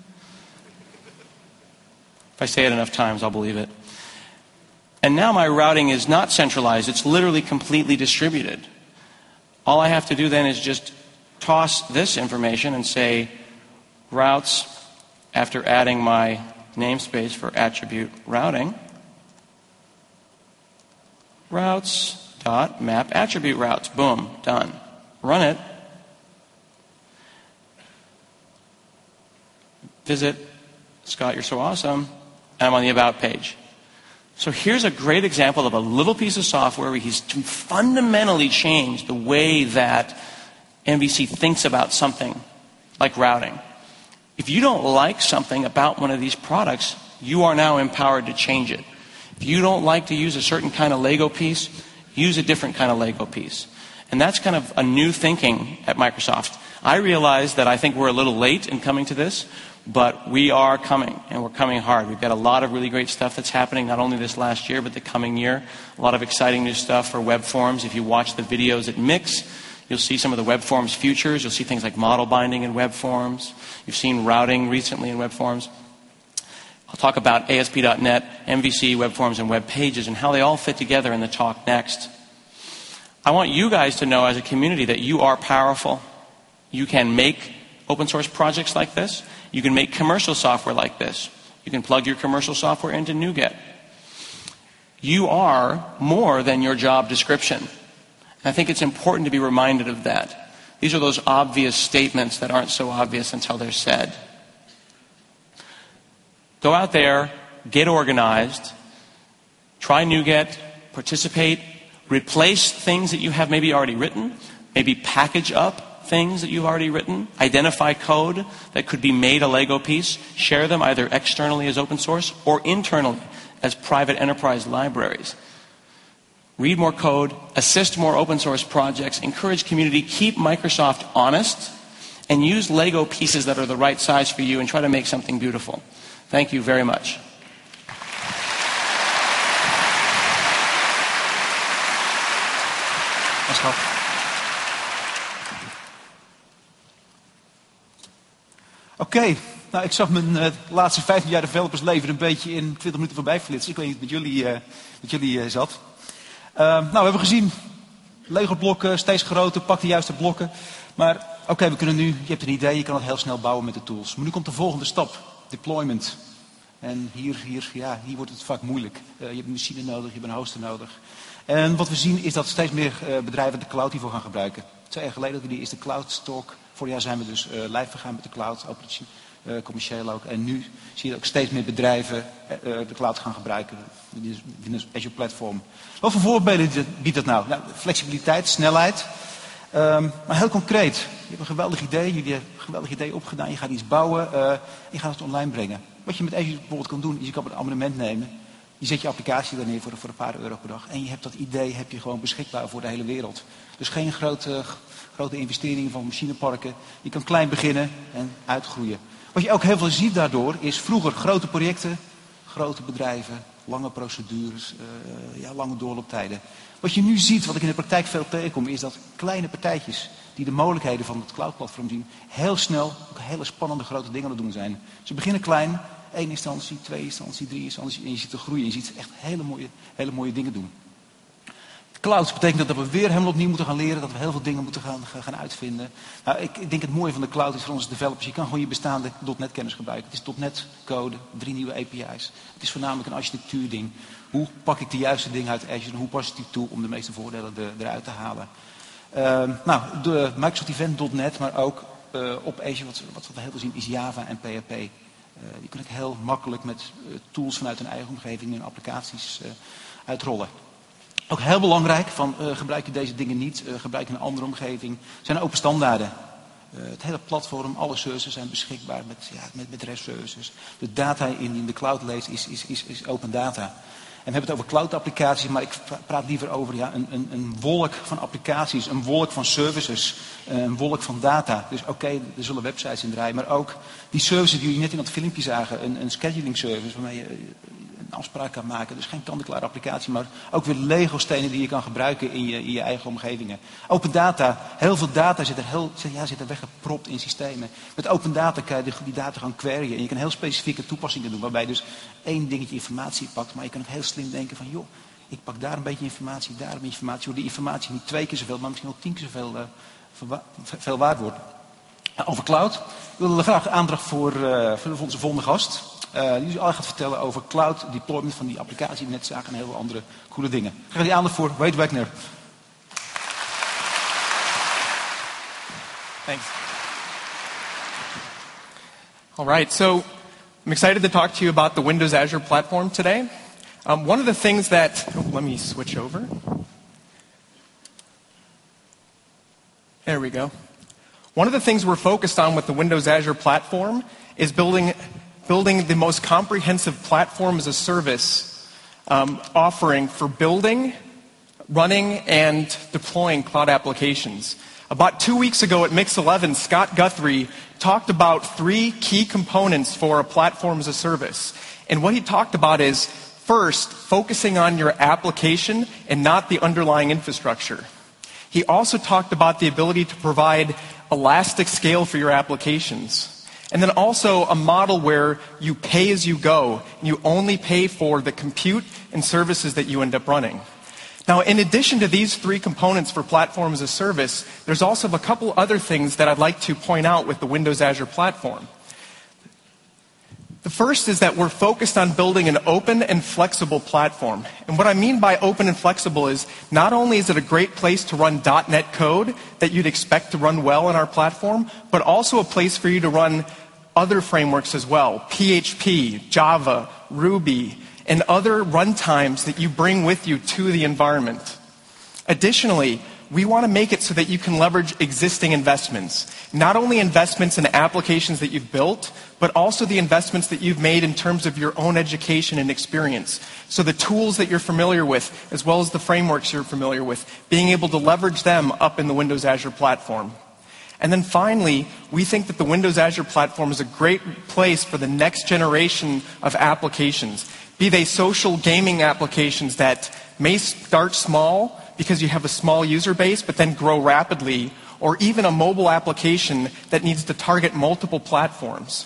If I say it enough times, I'll believe it. And now my routing is not centralized. It's literally completely distributed. All I have to do then is just toss this information and say routes after adding my namespace for attribute routing. Routes dot map attribute routes. Boom, done. Run it. Visit Scott, you're so awesome. And I'm on the about page. So here's a great example of a little piece of software where he's fundamentally changed the way that M V C thinks about something like routing. If you don't like something about one of these products, you are now empowered to change it. If you don't like to use a certain kind of Lego piece, use a different kind of Lego piece. And that's kind of a new thinking at Microsoft. I realize that I think we're a little late in coming to this, but we are coming, and we're coming hard. We've got a lot of really great stuff that's happening, not only this last year, but the coming year. A lot of exciting new stuff for web forms. If you watch the videos at Mix, you'll see some of the web forms futures. You'll see things like model binding in web forms. You've seen routing recently in web forms. I'll talk about A S P dot net, M V C, web forms, and web pages, and how they all fit together in the talk next. I want you guys to know as a community that you are powerful. You can make open source projects like this. You can make commercial software like this. You can plug your commercial software into NuGet. You are more than your job description. And I think it's important to be reminded of that. These are those obvious statements that aren't so obvious until they're said. Go out there, get organized, try NuGet, participate, replace things that you have maybe already written, maybe package up things that you've already written, identify code that could be made a Lego piece, share them either externally as open source or internally as private enterprise libraries. Read more code, assist more open source projects, encourage community, keep Microsoft honest, and use Lego pieces that are the right size for you and try to make something beautiful. Thank you very much. Thanks, Carl. Oké, okay. Nou, ik zag mijn uh, laatste vijftien jaar developersleven een beetje in twintig minuten voorbij flitsen. Ik weet niet wat jullie, uh, wat jullie uh, zat. Uh, nou, we hebben gezien, Lego-blokken, steeds groter, pak de juiste blokken. Maar oké, okay, we kunnen nu, je hebt een idee, je kan het heel snel bouwen met de tools. Maar nu komt de volgende stap, deployment. En hier, hier, ja, hier wordt het vaak moeilijk. Uh, je hebt een machine nodig, je hebt een hoster nodig. En wat we zien is dat steeds meer uh, bedrijven de cloud hiervoor gaan gebruiken. Twee jaar geleden dat we die eerste cloud talk. Vorig jaar zijn we dus uh, live gegaan met de cloud, uh, commercieel ook. En nu zie je ook steeds meer bedrijven uh, de cloud gaan gebruiken binnen Azure Platform. Wat voor voorbeelden biedt dat nou? Nou, flexibiliteit, snelheid. Um, maar heel concreet. Je hebt een geweldig idee, jullie hebben een geweldig idee opgedaan. Je gaat iets bouwen uh, en je gaat het online brengen. Wat je met Azure bijvoorbeeld kan doen, is je kan een abonnement nemen. Je zet je applicatie daar neer voor, voor een paar euro per dag. En je hebt dat idee heb je gewoon beschikbaar voor de hele wereld. Dus geen grote, grote investeringen van machineparken. Je kan klein beginnen en uitgroeien. Wat je ook heel veel ziet daardoor is vroeger grote projecten, grote bedrijven, lange procedures, uh, ja, lange doorlooptijden. Wat je nu ziet, wat ik in de praktijk veel tegenkom, is dat kleine partijtjes die de mogelijkheden van het cloud-platform zien, heel snel ook hele spannende grote dingen aan het doen zijn. Ze beginnen klein, één instantie, twee instantie, drie instantie, en je ziet er groeien. Je ziet echt hele mooie, hele mooie dingen doen. Cloud betekent dat we weer helemaal opnieuw moeten gaan leren, dat we heel veel dingen moeten gaan, gaan uitvinden. Nou, ik, ik denk het mooie van de cloud is voor onze developers, je kan gewoon je bestaande .NET kennis gebruiken. Het is .NET code, drie nieuwe A P I's. Het is voornamelijk een architectuurding. Hoe pak ik de juiste dingen uit Azure en hoe pas ik die toe om de meeste voordelen de, eruit te halen. Uh, nou, de Microsoft Event .NET, maar ook uh, op Azure, wat, wat we heel veel zien, is Java en P H P. Uh, die kunnen heel makkelijk met uh, tools vanuit hun eigen omgeving hun applicaties uh, uitrollen. Ook heel belangrijk, van, uh, gebruik je deze dingen niet, uh, gebruik je een andere omgeving, zijn open standaarden. Uh, het hele platform, alle services zijn beschikbaar met, ja, met, met REST services. De data in, in de cloud leest is, is, is, is open data. En we hebben het over cloud applicaties, maar ik praat liever over ja, een, een, een wolk van applicaties, een wolk van services, een wolk van data. Dus oké, okay, er zullen websites in draaien, maar ook die services die jullie net in dat filmpje zagen, een, een scheduling service waarmee je een afspraak kan maken. Dus geen kant-en-klare applicatie, maar ook weer Lego-stenen die je kan gebruiken in je, in je eigen omgevingen. Open data, heel veel data zit er, heel, ja, zit er weggepropt in systemen. Met open data kan je die data gaan queryen en je kan heel specifieke toepassingen doen, waarbij je dus één dingetje informatie pakt, maar je kan ook heel slim denken van, joh, ik pak daar een beetje informatie, daar een beetje informatie, waar die informatie niet twee keer zoveel, maar misschien wel tien keer zoveel uh, veel waard wordt. Uh, over cloud. Ik wil graag aandacht voor, uh, voor onze volgende gast. Uh, die al gaat vertellen over cloud deployment van die applicatie die we net zagen en heel veel andere coole dingen. Ik ga die aandacht voor Wade Wagner. Thanks. All right, so I'm excited to talk to you about the Windows Azure platform today. Um, one of the things that, oh, let me switch over. There we go. One of the things we're focused on with the Windows Azure platform is building, building the most comprehensive platform as a service um, offering for building, running, and deploying cloud applications. About two weeks ago at Mix eleven, Scott Guthrie talked about three key components for a platform as a service. And what he talked about is, first, focusing on your application and not the underlying infrastructure. He also talked about the ability to provide elastic scale for your applications. And then also a model where you pay as you go, and you only pay for the compute and services that you end up running. Now, in addition to these three components for platform as a service, there's also a couple other things that I'd like to point out with the Windows Azure platform. The first is that we're focused on building an open and flexible platform. And what I mean by open and flexible is not only is it a great place to run dot net code that you'd expect to run well in our platform, but also a place for you to run other frameworks as well. P H P, Java, Ruby, and other runtimes that you bring with you to the environment. Additionally, we want to make it so that you can leverage existing investments. Not only investments in applications that you've built, but also the investments that you've made in terms of your own education and experience. So the tools that you're familiar with, as well as the frameworks you're familiar with, being able to leverage them up in the Windows Azure platform. And then finally, we think that the Windows Azure platform is a great place for the next generation of applications. Be they social gaming applications that may start small because you have a small user base, but then grow rapidly, or even a mobile application that needs to target multiple platforms.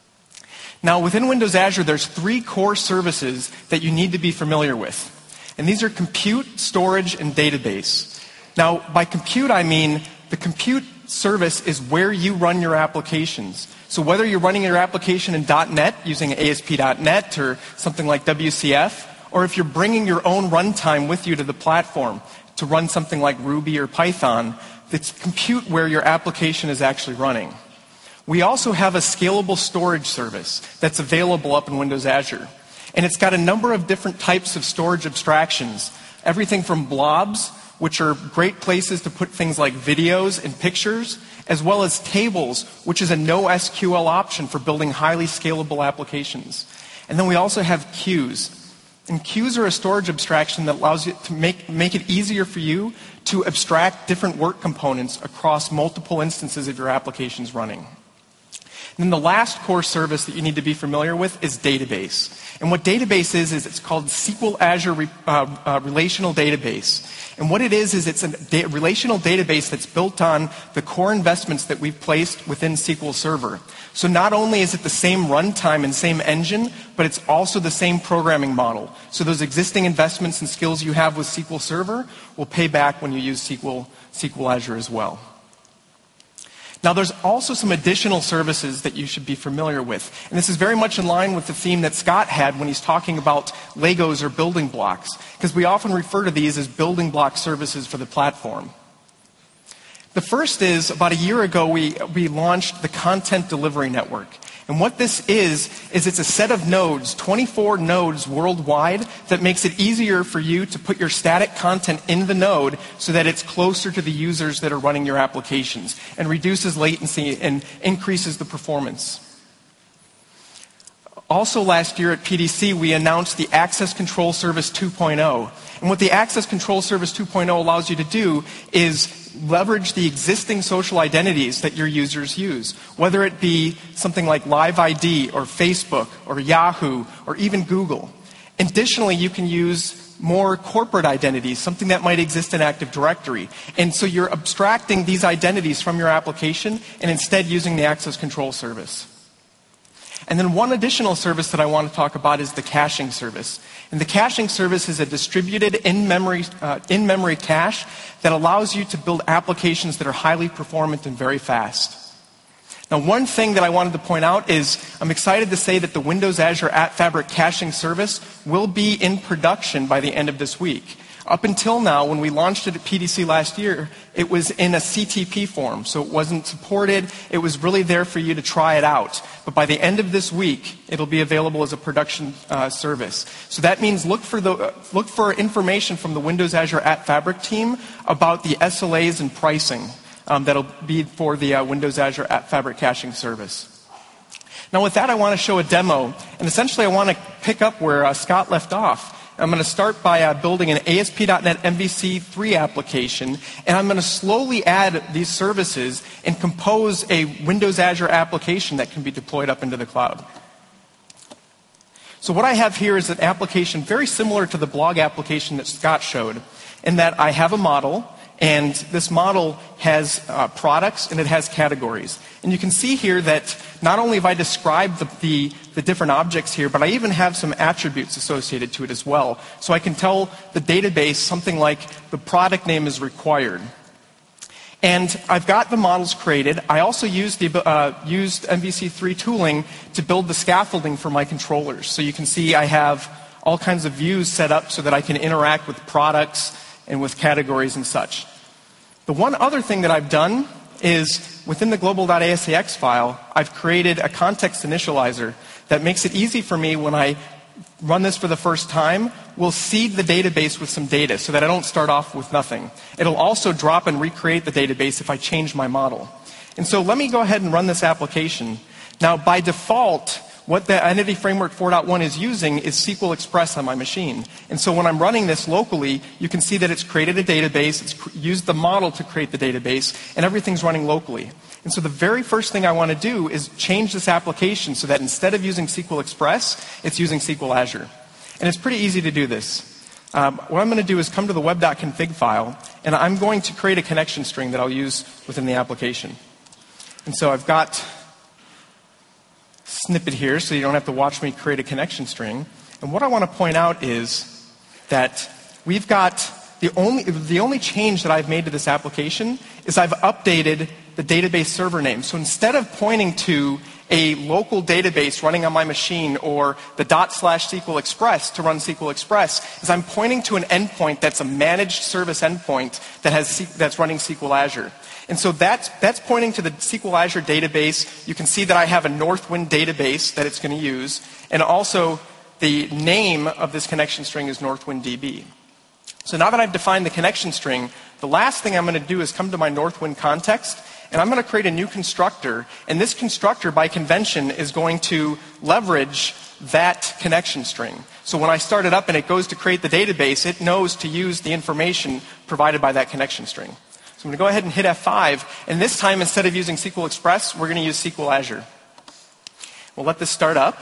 Now, within Windows Azure, there's three core services that you need to be familiar with. And these are compute, storage, and database. Now, by compute, I mean the compute service is where you run your applications. So whether you're running your application in dot net using A S P dot net or something like W C F, or if you're bringing your own runtime with you to the platform to run something like Ruby or Python, it's compute where your application is actually running. We also have a scalable storage service that's available up in Windows Azure. And it's got a number of different types of storage abstractions. Everything from blobs, which are great places to put things like videos and pictures, as well as tables, which is a no S Q L option for building highly scalable applications. And then we also have queues. And queues are a storage abstraction that allows you to make, make it easier for you to abstract different work components across multiple instances of your applications running. And then the last core service that you need to be familiar with is database. And what database is, is it's called S Q L Azure Re, uh, uh, Relational Database. And what it is, is it's a da- relational database that's built on the core investments that we've placed within S Q L Server. So not only is it the same runtime and same engine, but it's also the same programming model. So those existing investments and skills you have with S Q L Server will pay back when you use S Q L, S Q L Azure as well. Now, there's also some additional services that you should be familiar with. And this is very much in line with the theme that Scott had when he's talking about Legos or building blocks, because we often refer to these as building block services for the platform. The first is, about a year ago, we, we launched the Content Delivery Network. And what this is, is it's a set of nodes, twenty-four nodes worldwide, that makes it easier for you to put your static content in the node so that it's closer to the users that are running your applications and reduces latency and increases the performance. Also last year at P D C, we announced the Access Control Service two point oh. And what the Access Control Service two point oh allows you to do is leverage the existing social identities that your users use, whether it be something like Live I D or Facebook or Yahoo or even Google. Additionally, you can use more corporate identities, something that might exist in Active Directory. And so you're abstracting these identities from your application and instead using the Access Control Service. And then one additional service that I want to talk about is the caching service. And the caching service is a distributed in-memory uh, in-memory cache that allows you to build applications that are highly performant and very fast. Now, one thing that I wanted to point out is I'm excited to say that the Windows Azure App Fabric caching service will be in production by the end of this week. Up until now, when we launched it at P D C last year, it was in a C T P form, so it wasn't supported. It was really there for you to try it out. But by the end of this week, it'll be available as a production uh, service. So that means look for the uh, look for information from the Windows Azure App Fabric team about the S L As and pricing. um, that'll be for the uh, Windows Azure App Fabric Caching service. Now with that, I want to show a demo, and essentially I want to pick up where uh, Scott left off. I'm going to start by uh, building an A S P dot net M V C three application, and I'm going to slowly add these services and compose a Windows Azure application that can be deployed up into the cloud. So what I have here is an application very similar to the blog application that Scott showed, in that I have a model, and this model has uh, products and it has categories. And you can see here that not only have I described the, the, the different objects here, but I even have some attributes associated to it as well. So I can tell the database something like the product name is required. And I've got the models created. I also used, the, uh, used M V C three tooling to build the scaffolding for my controllers. So you can see I have all kinds of views set up so that I can interact with products and with categories and such. The one other thing that I've done is within the global.asax file, I've created a context initializer that makes it easy for me when I run this for the first time. We'll seed the database with some data so that I don't start off with nothing. It'll also drop and recreate the database if I change my model. And so let me go ahead and run this application. Now, by default, what the Entity Framework four point one is using is S Q L Express on my machine. And so when I'm running this locally, you can see that it's created a database, it's cr- used the model to create the database, and everything's running locally. And so the very first thing I want to do is change this application so that instead of using S Q L Express, it's using S Q L Azure. And it's pretty easy to do this. Um, what I'm going to do is come to the web.config file, and I'm going to create a connection string that I'll use within the application. And so I've got snippet here so you don't have to watch me create a connection string. And what I want to point out is that we've got the only, the only change that I've made to this application is I've updated the database server name. So instead of pointing to a local database running on my machine or the dot slash S Q L Express to run S Q L Express, is I'm pointing to an endpoint that's a managed service endpoint that has that's running S Q L Azure. And so that's, that's pointing to the S Q L Azure database. You can see that I have a Northwind database that it's going to use. And also, the name of this connection string is Northwind D B. So now that I've defined the connection string, the last thing I'm going to do is come to my Northwind context, and I'm going to create a new constructor. And this constructor, by convention, is going to leverage that connection string. So when I start it up and it goes to create the database, it knows to use the information provided by that connection string. I'm going to go ahead and hit F five, and this time instead of using S Q L Express, we're going to use S Q L Azure. We'll let this start up,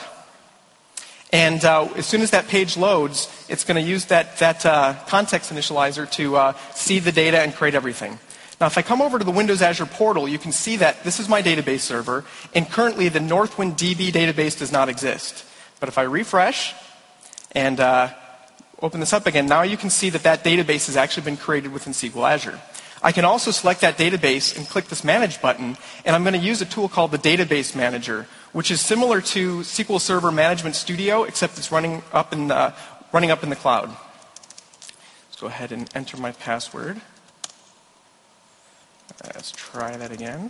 and uh, as soon as that page loads, it's going to use that, that uh, context initializer to uh, seed the data and create everything. Now if I come over to the Windows Azure portal, you can see that this is my database server, and currently the Northwind D B database does not exist. But if I refresh and uh, open this up again, now you can see that that database has actually been created within S Q L Azure. I can also select that database and click this Manage button, and I'm going to use a tool called the Database Manager, which is similar to S Q L Server Management Studio, except it's running up in the, running up in the cloud. Let's go ahead and enter my password. Let's try that again.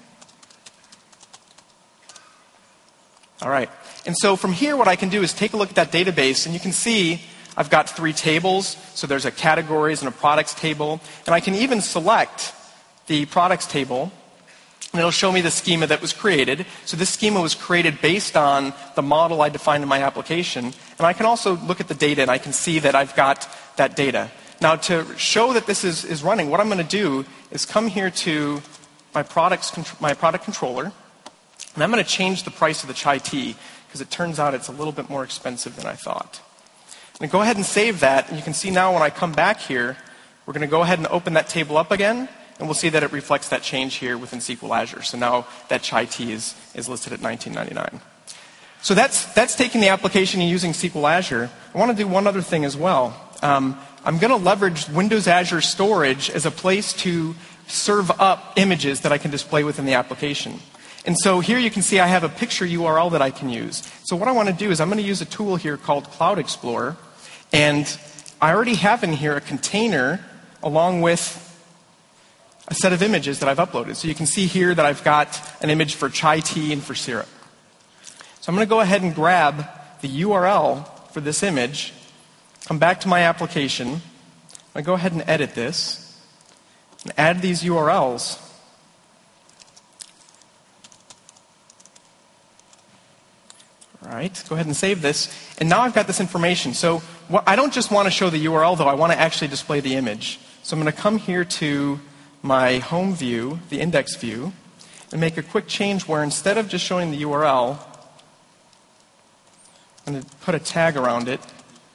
All right. And so from here, what I can do is take a look at that database, and you can see I've got three tables. So there's a categories and a products table. And I can even select the products table, and it'll show me the schema that was created. So this schema was created based on the model I defined in my application. And I can also look at the data, and I can see that I've got that data. Now, to show that this is, is running, what I'm going to do is come here to my, products, my product controller, and I'm going to change the price of the chai tea, because it turns out it's a little bit more expensive than I thought. And go ahead and save that, and you can see now when I come back here, we're going to go ahead and open that table up again, and we'll see that it reflects that change here within S Q L Azure. So now that chai tea is, is listed at nineteen ninety-nine. So that's, that's taking the application and using S Q L Azure. I want to do one other thing as well. Um, I'm going to leverage Windows Azure Storage as a place to serve up images that I can display within the application. And so here you can see I have a picture U R L that I can use. So what I want to do is I'm going to use a tool here called Cloud Explorer. And I already have in here a container along with a set of images that I've uploaded. So you can see here that I've got an image for chai tea and for syrup. So I'm going to go ahead and grab the U R L for this image, come back to my application. I go ahead and edit this and add these U R Ls. right, go ahead and save this. And now I've got this information. So what, I don't just want to show the U R L, though. I want to actually display the image. So I'm going to come here to my home view, the index view, and make a quick change where instead of just showing the U R L, I'm going to put a tag around it.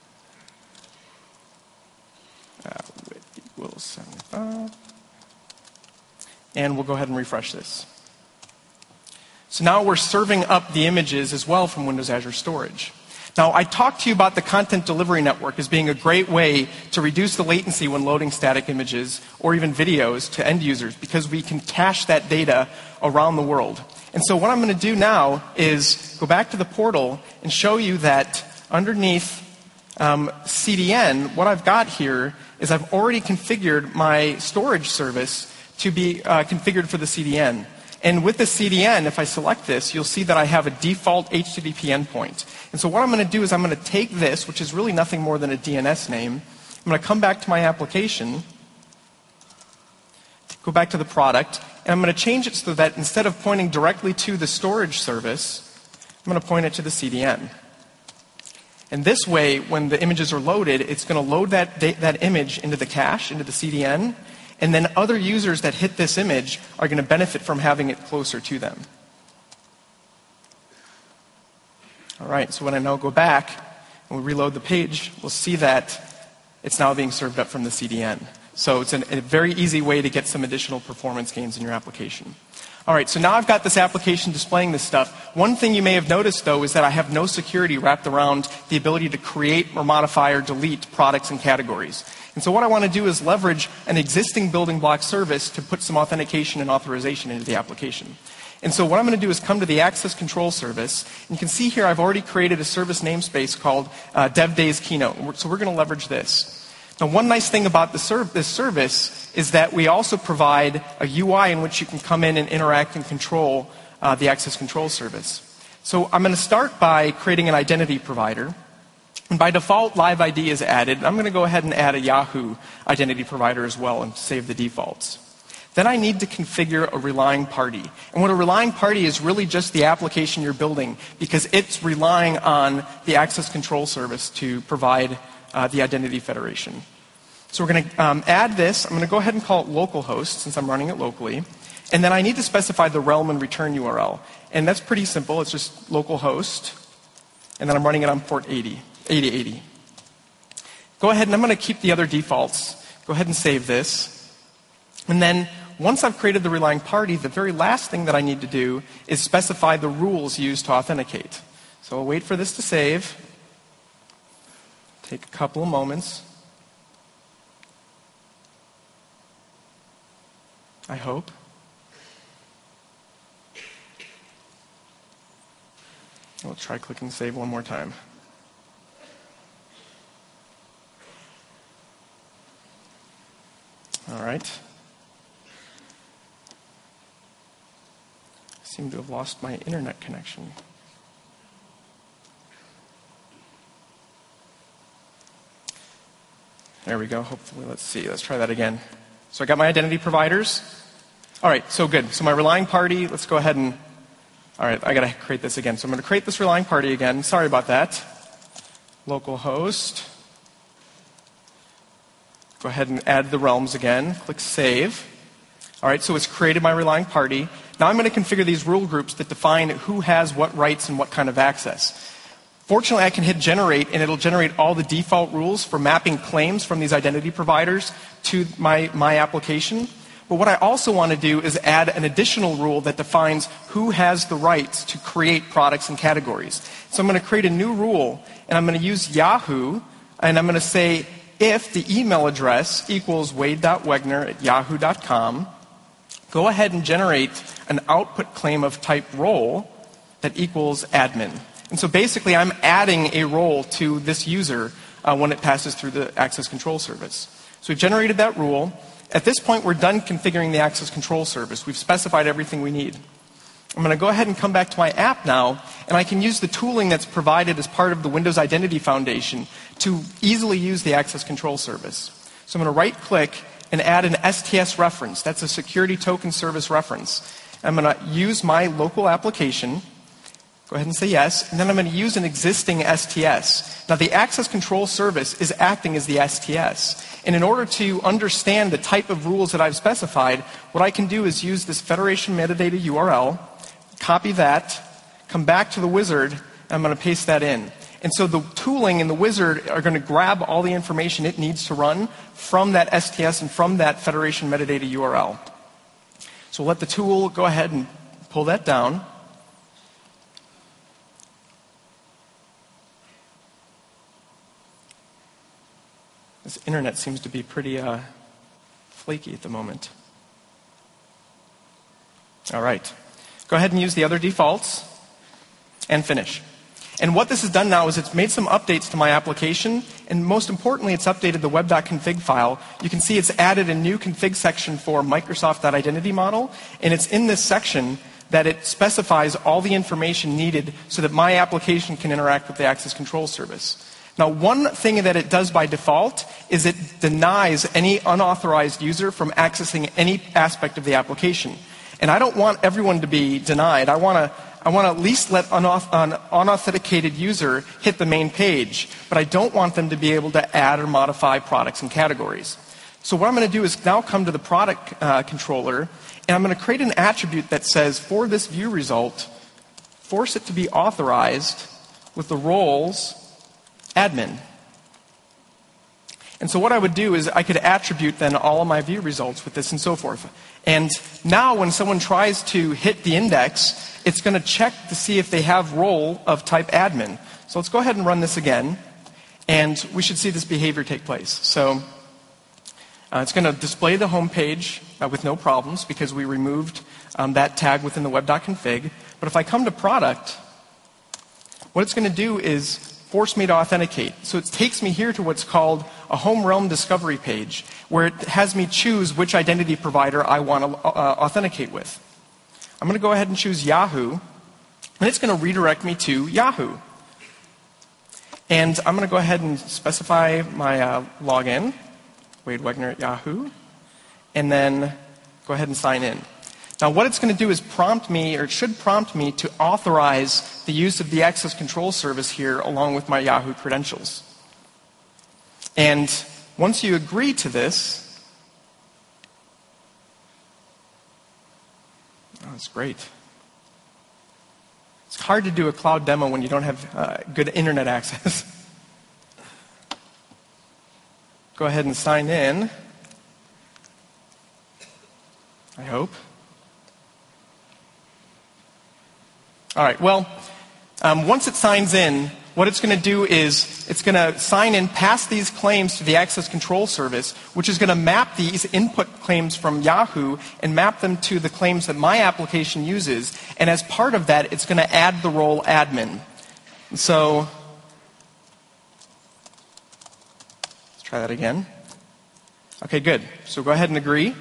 Uh, width equals seventy-five. And we'll go ahead and refresh this. So now we're serving up the images as well from Windows Azure Storage. Now, I talked to you about the Content Delivery Network as being a great way to reduce the latency when loading static images or even videos to end users, because we can cache that data around the world. And so what I'm going to do now is go back to the portal and show you that underneath um, C D N, what I've got here is I've already configured my storage service to be uh, configured for the C D N. And with the C D N, if I select this, you'll see that I have a default H T T P endpoint. And so what I'm going to do is I'm going to take this, which is really nothing more than a D N S name. I'm going to come back to my application, go back to the product, and I'm going to change it so that instead of pointing directly to the storage service, I'm going to point it to the C D N. And this way, when the images are loaded, it's going to load that, that image into the cache, into the C D N, and then other users that hit this image are going to benefit from having it closer to them. All right, so when I now go back and we reload the page, we'll see that it's now being served up from the C D N. So it's an, a very easy way to get some additional performance gains in your application. All right, so now I've got this application displaying this stuff. One thing you may have noticed, though, is that I have no security wrapped around the ability to create or modify or delete products and categories. And so what I want to do is leverage an existing building block service to put some authentication and authorization into the application. And so what I'm going to do is come to the access control service. And you can see here I've already created a service namespace called uh, DevDays Keynote. So we're going to leverage this. Now, one nice thing about the serv- this service is that we also provide a U I in which you can come in and interact and control uh, the access control service. So I'm going to start by creating an identity provider. And by default, Live I D is added. I'm going to go ahead and add a Yahoo identity provider as well and save the defaults. Then I need to configure a relying party. And what a relying party is really just the application you're building, because it's relying on the access control service to provide uh, the identity federation. So we're going to um, add this. I'm going to go ahead and call it localhost since I'm running it locally. And then I need to specify the realm and return U R L. And that's pretty simple. It's just localhost. And then I'm running it on port eighty. eighty eighty. Go ahead and I'm going to keep the other defaults. Go ahead and save this. And then once I've created the relying party, the very last thing that I need to do is specify the rules used to authenticate. So I'll wait for this to save. Take a couple of moments. I hope. I'll try clicking save one more time. All right. I seem to have lost my internet connection. There we go. Hopefully, let's see. Let's try that again. So I got my identity providers. All right, so good. So my relying party, let's go ahead and, all right, I got to create this again. So I'm going to create this relying party again. Sorry about that. Localhost. Go ahead and add the realms again. Click Save. All right, so it's created my relying party. Now I'm going to configure these rule groups that define who has what rights and what kind of access. Fortunately, I can hit Generate, and it'll generate all the default rules for mapping claims from these identity providers to my, my application. But what I also want to do is add an additional rule that defines who has the rights to create products and categories. So I'm going to create a new rule, and I'm going to use Yahoo, and I'm going to say, if the email address equals wade dot wegner at yahoo dot com, go ahead and generate an output claim of type role that equals admin. And so basically, I'm adding a role to this user uh, when it passes through the access control service. So we've generated that rule. At this point, we're done configuring the access control service. We've specified everything we need. I'm going to go ahead and come back to my app now, and I can use the tooling that's provided as part of the Windows Identity Foundation to easily use the access control service. So I'm going to right-click and add an S T S reference. That's a security token service reference. I'm going to use my local application, Go ahead and say yes. And then I'm going to use an existing S T S. Now, the access control service is acting as the S T S. And in order to understand the type of rules that I've specified, what I can do is use this Federation metadata U R L, copy that, come back to the wizard, and I'm going to paste that in. And so the tooling in the wizard are going to grab all the information it needs to run from that S T S and from that Federation metadata U R L. So we'll let the tool go ahead and pull that down. This internet seems to be pretty uh, flaky at the moment. All right. Go ahead and use the other defaults and finish. And what this has done now is it's made some updates to my application, and most importantly, it's updated the web.config file. You can see it's added a new config section for Microsoft.identity model, and it's in this section that it specifies all the information needed so that my application can interact with the access control service. Now, one thing that it does by default is it denies any unauthorized user from accessing any aspect of the application. And I don't want everyone to be denied. I want to I want to at least let an unauthenticated user hit the main page, but I don't want them to be able to add or modify products and categories. So what I'm going to do is now come to the product uh, controller, and I'm going to create an attribute that says, for this view result, force it to be authorized with the roles admin. And so what I would do is I could attribute then all of my view results with this and so forth. And now when someone tries to hit the index, it's going to check to see if they have role of type admin. So let's go ahead and run this again. And we should see this behavior take place. So uh, it's going to display the home page uh, with no problems because we removed um, that tag within the web.config. But if I come to product, what it's going to do is force me to authenticate. So it takes me here to what's called a home realm discovery page, where it has me choose which identity provider I want to uh, authenticate with. I'm going to go ahead and choose Yahoo, and it's going to redirect me to Yahoo. And I'm going to go ahead and specify my uh, login, Wade Wegner at Yahoo, and then go ahead and sign in. Now, what it's going to do is prompt me, or it should prompt me, to authorize the use of the access control service here along with my Yahoo credentials. And once you agree to this, oh, that's great. It's hard to do a cloud demo when you don't have uh, good internet access. Go ahead and sign in, I hope. All right, well, um, once it signs in, what it's going to do is it's going to sign in, pass these claims to the access control service, which is going to map these input claims from Yahoo and map them to the claims that my application uses. And as part of that, it's going to add the role admin. So let's try that again. Okay, good. So go ahead and agree.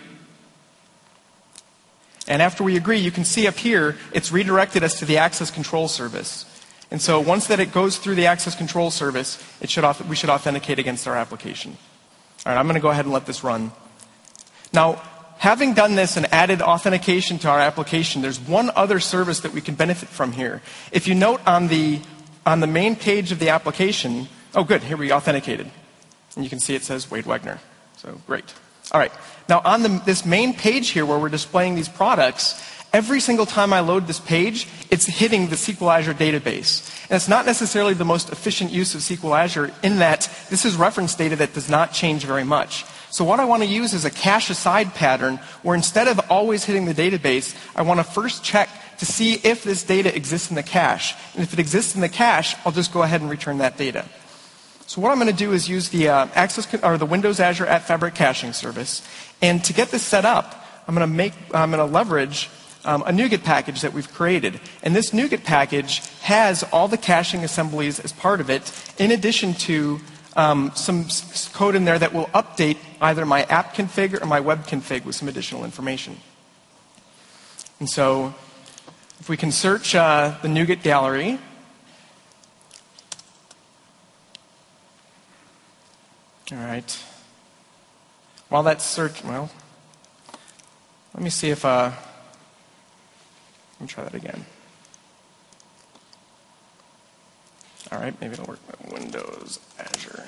And after we agree, you can see up here, it's redirected us to the access control service. And so once that it goes through the access control service, it should we should authenticate against our application. All right, I'm going to go ahead and let this run. Now, having done this and added authentication to our application, there's one other service that we can benefit from here. If you note on the, on the main page of the application, oh good, here we authenticated. And you can see it says Wade Wegner. So great. All right. Now, on the, this main page here where we're displaying these products, every single time I load this page, it's hitting the S Q L Azure database. And it's not necessarily the most efficient use of S Q L Azure in that this is reference data that does not change very much. So what I want to use is a cache aside pattern where instead of always hitting the database, I want to first check to see if this data exists in the cache. And if it exists in the cache, I'll just go ahead and return that data. So what I'm going to do is use the uh, access or the Windows Azure at Fabric caching service, and to get this set up, I'm going to make I'm going to leverage um, a NuGet package that we've created, and this NuGet package has all the caching assemblies as part of it, in addition to um, some s- code in there that will update either my app config or my web config with some additional information. And so, if we can search uh, the NuGet gallery. All right. While that's search, well, let me see if, uh, let me try that again. All right, maybe it'll work with Windows Azure.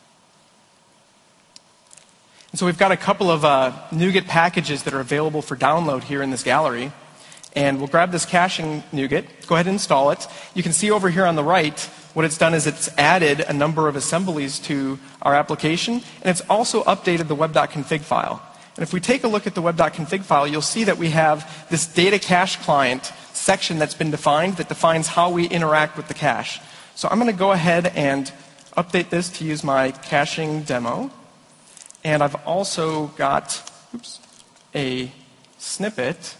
And so we've got a couple of uh, NuGet packages that are available for download here in this gallery. And we'll grab this caching NuGet, go ahead and install it. You can see over here on the right, what it's done is it's added a number of assemblies to our application, and it's also updated the web.config file. And if we take a look at the web.config file, you'll see that we have this data cache client section that's been defined that defines how we interact with the cache. So I'm going to go ahead and update this to use my caching demo. And I've also got oops, a snippet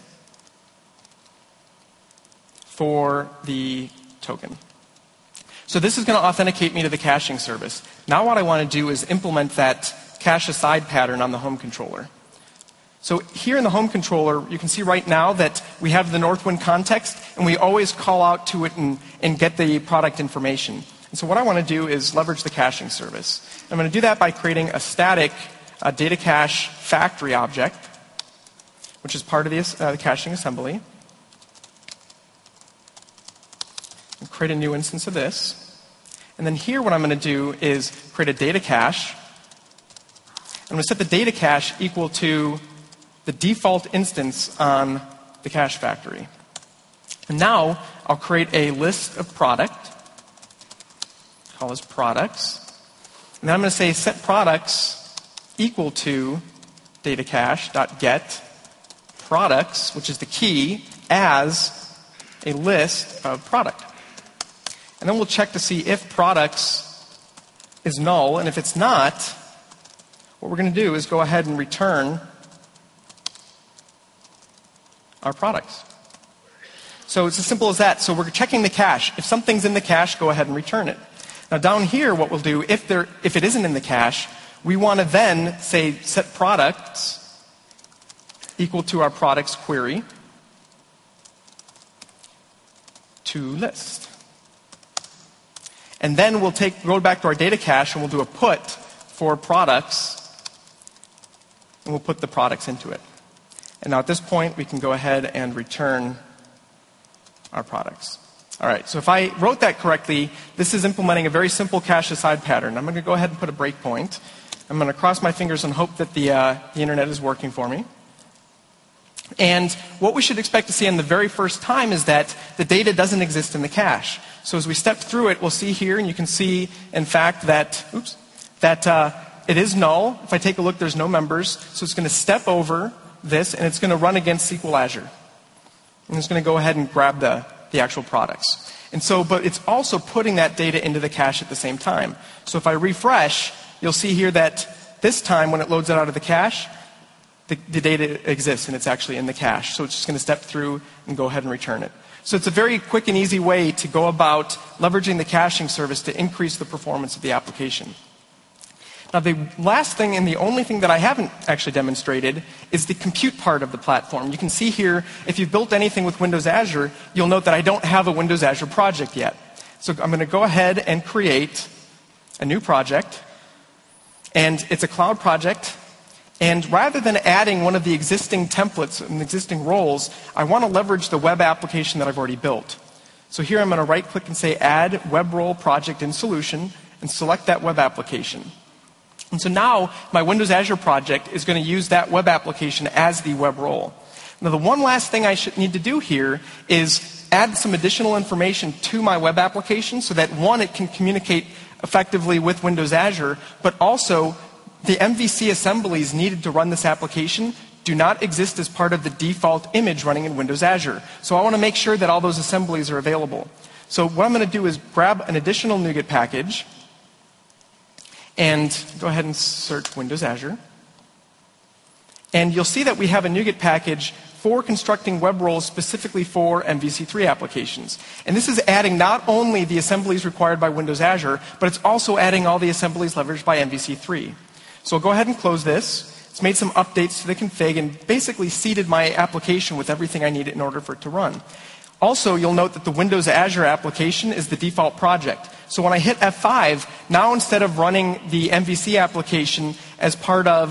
for the token. So this is going to authenticate me to the caching service. Now what I want to do is implement that cache aside pattern on the home controller. So here in the home controller, you can see right now that we have the Northwind context, and we always call out to it and, and get the product information. And so what I want to do is leverage the caching service. I'm going to do that by creating a static uh, data cache factory object, which is part of the, uh, the caching assembly. And create a new instance of this. And then here what I'm going to do is create a data cache. I'm going to set the data cache equal to the default instance on the cache factory. And now I'll create a list of product. Call this products. And then I'm going to say set products equal to data cache dot get products, which is the key, as a list of product. And then we'll check to see if products is null. And if it's not, what we're going to do is go ahead and return our products. So it's as simple as that. So we're checking the cache. If something's in the cache, go ahead and return it. Now down here, what we'll do, if there, if it isn't in the cache, we want to then say set products equal to our products query to list. And then we'll take go back to our data cache and we'll do a put for products, and we'll put the products into it. And now at this point, we can go ahead and return our products. All right, so if I wrote that correctly, this is implementing a very simple cache aside pattern. I'm going to go ahead and put a breakpoint. I'm going to cross my fingers and hope that the, uh, the internet is working for me. And what we should expect to see on the very first time is that the data doesn't exist in the cache. So as we step through it, we'll see here, and you can see, in fact, that, oops, that uh, it is null. If I take a look, there's no members. So it's going to step over this, and it's going to run against S Q L Azure. And it's going to go ahead and grab the, the actual products. And so, but it's also putting that data into the cache at the same time. So if I refresh, you'll see here that this time when it loads it out of the cache, the, the data exists and it's actually in the cache. So it's just going to step through and go ahead and return it. So it's a very quick and easy way to go about leveraging the caching service to increase the performance of the application. Now the last thing and the only thing that I haven't actually demonstrated is the compute part of the platform. You can see here, if you've built anything with Windows Azure, you'll note that I don't have a Windows Azure project yet. So I'm going to go ahead and create a new project. And it's a cloud project. And rather than adding one of the existing templates and existing roles, I want to leverage the web application that I've already built. So here I'm going to right click and say add web role project in solution and select that web application. And so now my Windows Azure project is going to use that web application as the web role. Now the one last thing I should need to do here is add some additional information to my web application so that one, it can communicate effectively with Windows Azure, but also the M V C assemblies needed to run this application do not exist as part of the default image running in Windows Azure. So I want to make sure that all those assemblies are available. So what I'm going to do is grab an additional NuGet package and go ahead and search Windows Azure. And you'll see that we have a NuGet package for constructing web roles specifically for M V C three applications. And this is adding not only the assemblies required by Windows Azure, but it's also adding all the assemblies leveraged by M V C three. So I'll go ahead and close this. It's made some updates to the config and basically seeded my application with everything I need in order for it to run. Also, you'll note that the Windows Azure application is the default project. So when I hit F five, now instead of running the M V C application as part of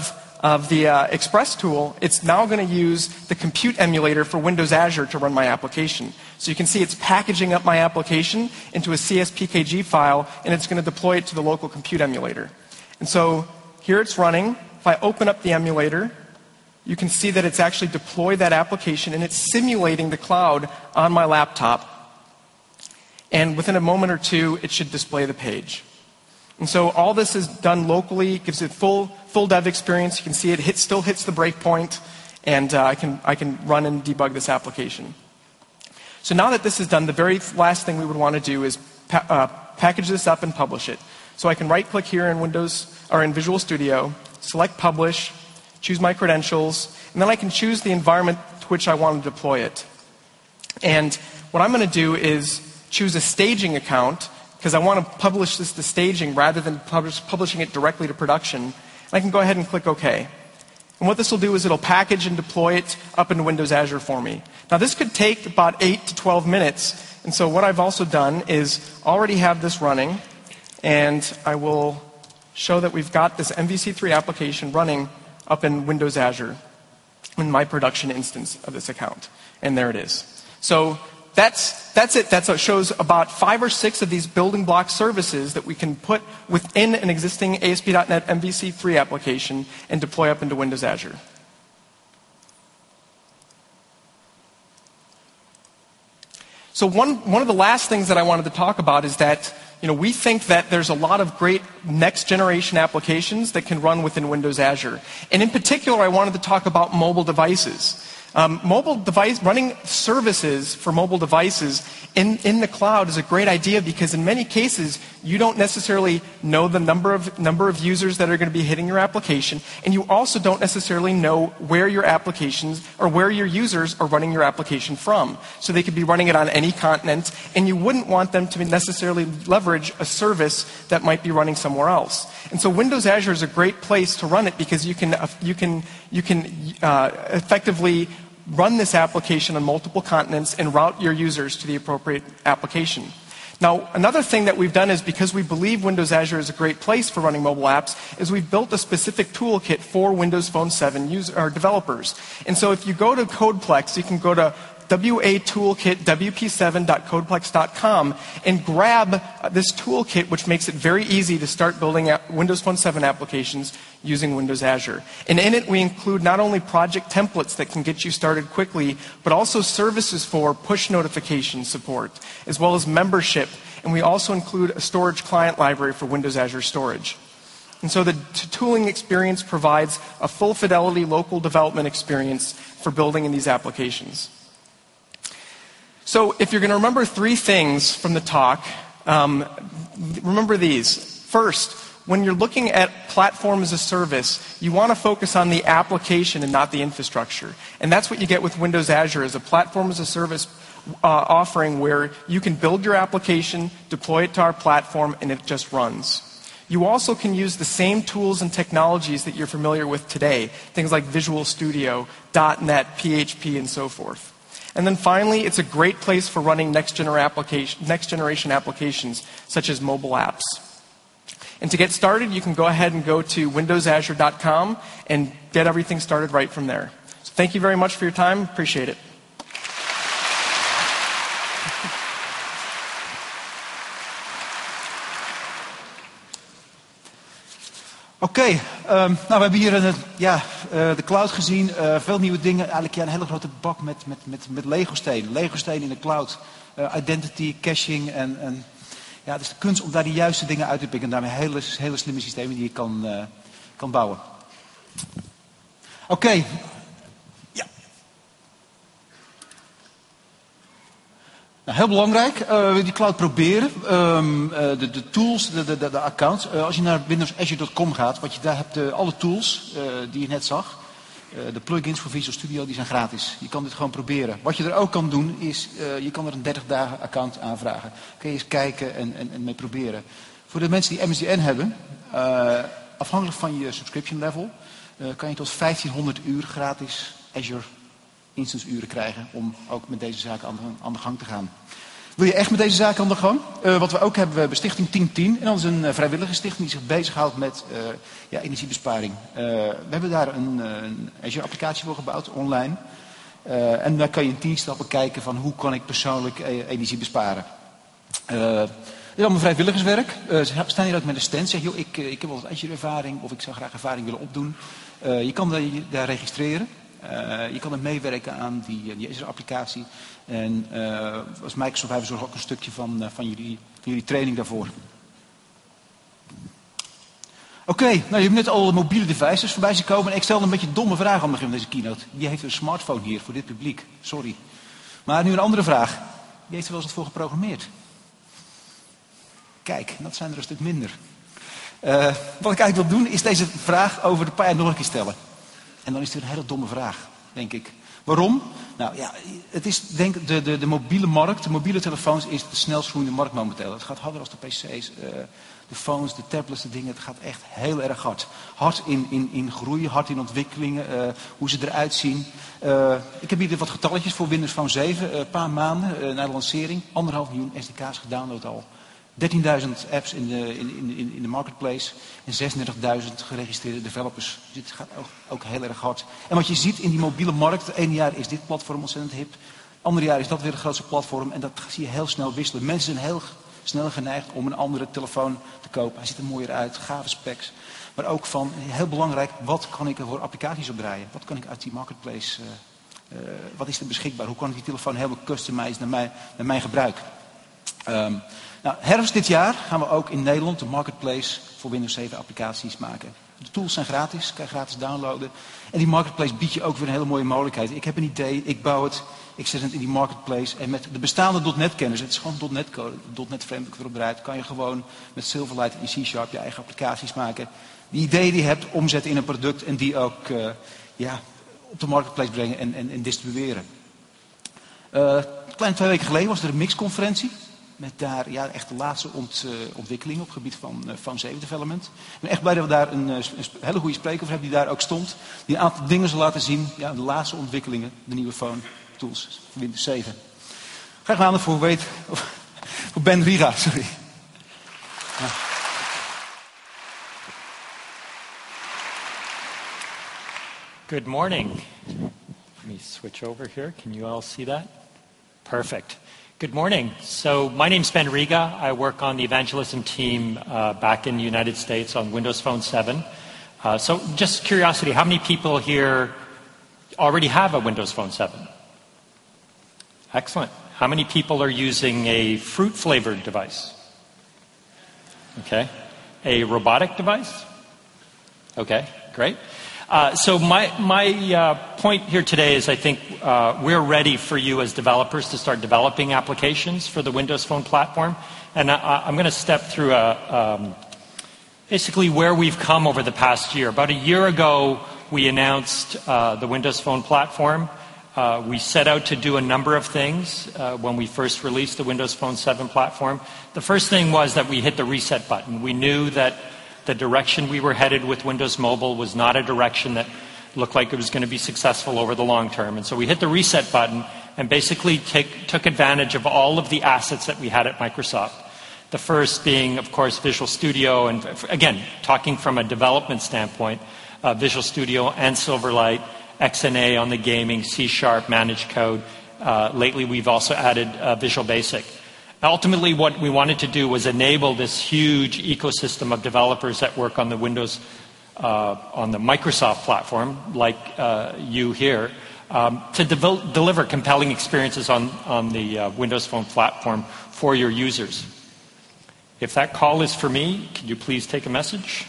of the uh, Express tool, it's now going to use the compute emulator for Windows Azure to run my application. So you can see it's packaging up my application into a C S P K G file, and it's going to deploy it to the local compute emulator. And so here it's running. If I open up the emulator, you can see that it's actually deployed that application, and it's simulating the cloud on my laptop. And within a moment or two, it should display the page. And so all this is done locally, gives it full full dev experience. You can see it hit, still hits the breakpoint, and uh, I can I can run and debug this application. So now that this is done, the very last thing we would want to do is pa uh, package this up and publish it. So I can right-click here in Windows or in Visual Studio, select Publish, choose my credentials, and then I can choose the environment to which I want to deploy it. And what I'm going to do is choose a staging account, because I want to publish this to staging rather than publish, publishing it directly to production. And I can go ahead and click OK. And what this will do is it'll package and deploy it up into Windows Azure for me. Now this could take about eight to twelve minutes. And so what I've also done is already have this running. And I will show that we've got this M V C three application running up in Windows Azure in my production instance of this account. And there it is. So That's, that's it. That shows about five or six of these building block services that we can put within an existing A S P dot net M V C three application and deploy up into Windows Azure. So one, one of the last things that I wanted to talk about is that you know, we think that there's a lot of great next generation applications that can run within Windows Azure. And in particular, I wanted to talk about mobile devices. Um, mobile device, running services for mobile devices in, in the cloud is a great idea, because in many cases, you don't necessarily know the number of, number of users that are going to be hitting your application, and you also don't necessarily know where your applications or where your users are running your application from. So they could be running it on any continent, and you wouldn't want them to necessarily leverage a service that might be running somewhere else. And so Windows Azure is a great place to run it, because you can, uh, you can, you can uh, effectively run this application on multiple continents and route your users to the appropriate application. Now, another thing that we've done is, because we believe Windows Azure is a great place for running mobile apps, is we've built a specific toolkit for Windows Phone seven user, or developers. And so if you go to CodePlex, you can go to W A Toolkit W P seven dot codeplex dot com and grab this toolkit, which makes it very easy to start building Windows Phone seven applications using Windows Azure. And in it, we include not only project templates that can get you started quickly, but also services for push notification support, as well as membership. And we also include a storage client library for Windows Azure storage. And so the t- tooling experience provides a full fidelity local development experience for building in these applications. So if you're going to remember three things from the talk, um, remember these. First, when you're looking at platform as a service, you want to focus on the application and not the infrastructure. And that's what you get with Windows Azure, is a platform as a service uh, offering where you can build your application, deploy it to our platform, and it just runs. You also can use the same tools and technologies that you're familiar with today, things like Visual Studio, dot net, P H P, and so forth. And then finally, it's a great place for running next, gener application, next generation applications, such as mobile apps. And to get started, you can go ahead and go to windows azure dot com and get everything started right from there. So thank you very much for your time. Appreciate it. Oké, okay, um, nou we hebben hier een, ja, uh, de cloud gezien, uh, veel nieuwe dingen. Eigenlijk ja, een hele grote bak met, met, met, met Lego-stenen. Lego-stenen in de cloud, uh, identity, caching en, en ja, het is de kunst om daar de juiste dingen uit te pikken. En daarmee hele, hele slimme systemen die je kan, uh, kan bouwen. Oké. Okay. Ja. Nou, heel belangrijk, uh, die cloud proberen. Um, uh, de, de tools, de, de, de accounts. Uh, als je naar windows azure dot com gaat, wat je daar hebt, uh, alle tools uh, die je net zag. Uh, de plugins voor Visual Studio, die zijn gratis. Je kan dit gewoon proberen. Wat je er ook kan doen, is uh, je kan er een dertig dagen account aanvragen. Kun je eens kijken en, en, en mee proberen. Voor de mensen die M S D N hebben, uh, afhankelijk van je subscription level, uh, kan je tot vijftienhonderd uur gratis Azure instance uren krijgen om ook met deze zaken aan de, aan de gang te gaan. Wil je echt met deze zaak aan de gang? Uh, wat we ook hebben, we hebben Stichting tien tien. En dat is een uh, vrijwillige stichting die zich bezighoudt met uh, ja, energiebesparing. Uh, we hebben daar een, een Azure-applicatie voor gebouwd, online. Uh, en daar kan je in tien stappen kijken van hoe kan ik persoonlijk uh, energie besparen. Uh, Het is allemaal vrijwilligerswerk. Uh, ze staan hier ook met een stand. Zeg, joh, ik, uh, ik heb wel wat Azure-ervaring of ik zou graag ervaring willen opdoen. Uh, je kan daar, daar registreren. Uh, je kan er meewerken aan die, die Azure-applicatie. En uh, als Microsoft hebben we zorgen ook een stukje van, uh, van, jullie, van jullie training daarvoor. Oké, okay, nou, je hebt net al mobiele devices voorbij zien komen. En ik stelde een beetje een domme vraag aan het begin van deze keynote. Wie heeft een smartphone hier voor dit publiek? Sorry. Maar nu een andere vraag. Wie heeft er wel eens wat voor geprogrammeerd? Kijk, dat zijn er een stuk minder. Uh, wat ik eigenlijk wil doen, is deze vraag over de paar jaar nog een keer stellen. En dan is het een hele domme vraag, denk ik. Waarom? Nou ja, het is denk de, de, de mobiele markt, de mobiele telefoons is de snelst groeiende markt momenteel. Het gaat harder als de pc's, uh, de phones, de tablets, de dingen. Het gaat echt heel erg hard. Hard in, in, in groei, hard in ontwikkelingen, uh, hoe ze eruit zien. Uh, ik heb hier wat getalletjes voor Windows Phone zeven. Een uh, paar maanden uh, na de lancering. Anderhalf miljoen S D K's gedownload al. dertienduizend apps in de, in, in, in de marketplace en zesendertigduizend geregistreerde developers. Dus dit gaat ook, ook heel erg hard. En wat je ziet in die mobiele markt, het ene jaar is dit platform ontzettend hip. Het andere jaar is dat weer het grootste platform en dat zie je heel snel wisselen. Mensen zijn heel snel geneigd om een andere telefoon te kopen. Hij ziet er mooier uit, gave specs. Maar ook van, heel belangrijk, wat kan ik er voor applicaties op draaien? Wat kan ik uit die marketplace, uh, uh, wat is er beschikbaar? Hoe kan ik die telefoon helemaal customizen naar mijn, naar mijn gebruik? Um, Nou, herfst dit jaar gaan we ook in Nederland de marketplace voor Windows zeven applicaties maken. De tools zijn gratis, kan je gratis downloaden. En die marketplace biedt je ook weer een hele mooie mogelijkheid. Ik heb een idee, ik bouw het, ik zet het in die marketplace. En met de bestaande .NET kennis, het is gewoon .NET code, .NET framework erop draait, kan je gewoon met Silverlight en C Sharp je eigen applicaties maken. Die ideeën die je hebt, omzetten in een product en die ook uh, ja, op de marketplace brengen en, en, en distribueren. Uh, een kleine twee weken geleden was er een mixconferentie. Met daar ja, echt de laatste ont, uh, ontwikkelingen op het gebied van uh, Phone zeven development. Ik ben echt blij dat we daar een, uh, een hele goede spreker over hebben die daar ook stond. Die een aantal dingen zal laten zien. Ja, de laatste ontwikkelingen, de nieuwe phone tools voor Windows zeven. Graag aan voor, weet, voor Ben Riga, sorry. Ja. Good morning. Let me switch over here. Can you all see that? Perfect. Good morning. So my name's Ben Riga. I work on the evangelism team uh, back in the United States on Windows Phone seven. Uh, so just curiosity, how many people here already have a Windows Phone seven? Excellent. How many people are using a fruit-flavored device? Okay. A robotic device? Okay, great. Uh, so my, my uh, point here today is I think uh, we're ready for you as developers to start developing applications for the Windows Phone platform. And I, I'm going to step through a, um, basically where we've come over the past year. About a year ago, we announced uh, the Windows Phone platform. Uh, we set out to do a number of things uh, when we first released the Windows Phone seven platform. The first thing was that we hit the reset button. We knew that the direction we were headed with Windows Mobile was not a direction that looked like it was going to be successful over the long term. And so we hit the reset button and basically take, took advantage of all of the assets that we had at Microsoft. The first being, of course, Visual Studio. And again, talking from a development standpoint, uh, Visual Studio and Silverlight, X N A on the gaming, C Sharp, Managed Code. Uh, lately, we've also added uh, Visual Basic. Ultimately, what we wanted to do was enable this huge ecosystem of developers that work on the Windows, uh, on the Microsoft platform, like uh, you here, um, to de- deliver compelling experiences on, on the uh, Windows Phone platform for your users. If that call is for me, could you please take a message?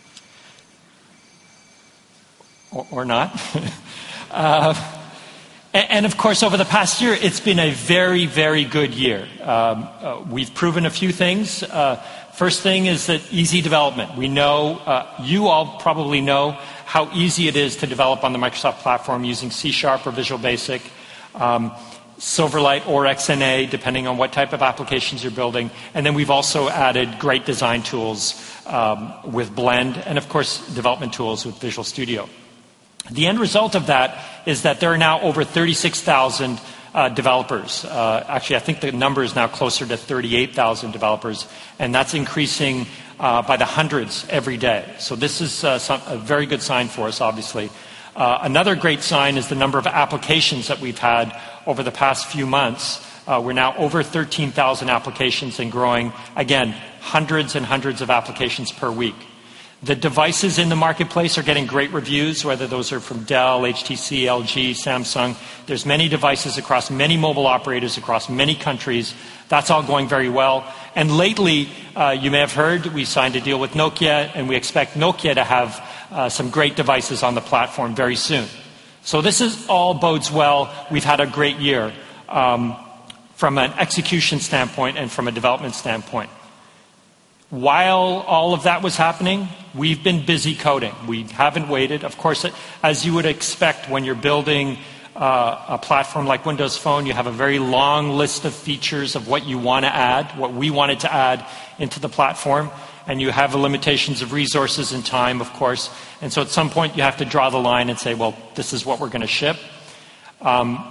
Or, or not? uh, And of course, over the past year, it's been a very, very good year. Um, uh, we've proven a few things. Uh, first thing is that easy development. We know, uh, you all probably know how easy it is to develop on the Microsoft platform using C Sharp or Visual Basic, um, Silverlight or X N A, depending on what type of applications you're building. And then we've also added great design tools um, with Blend, and of course, development tools with Visual Studio. The end result of that is that there are now over thirty-six thousand uh, developers. Uh, actually, I think the number is now closer to thirty-eight thousand developers, and that's increasing uh, by the hundreds every day. So this is uh, some, a very good sign for us, obviously. Uh, another great sign is the number of applications that we've had over the past few months. Uh, we're now over thirteen thousand applications and growing, again, hundreds and hundreds of applications per week. The devices in the marketplace are getting great reviews, whether those are from Dell, H T C, L G, Samsung. There's many devices across many mobile operators across many countries. That's all going very well. And lately, uh, you may have heard, we signed a deal with Nokia, and we expect Nokia to have uh, some great devices on the platform very soon. So this is all bodes well. We've had a great year um, from an execution standpoint and from a development standpoint. While all of that was happening, we've been busy coding. We haven't waited. Of course, as you would expect when you're building uh, a platform like Windows Phone, you have a very long list of features of what you want to add, what we wanted to add into the platform. And you have the limitations of resources and time, of course. And so at some point you have to draw the line and say, well, this is what we're going to ship. Um,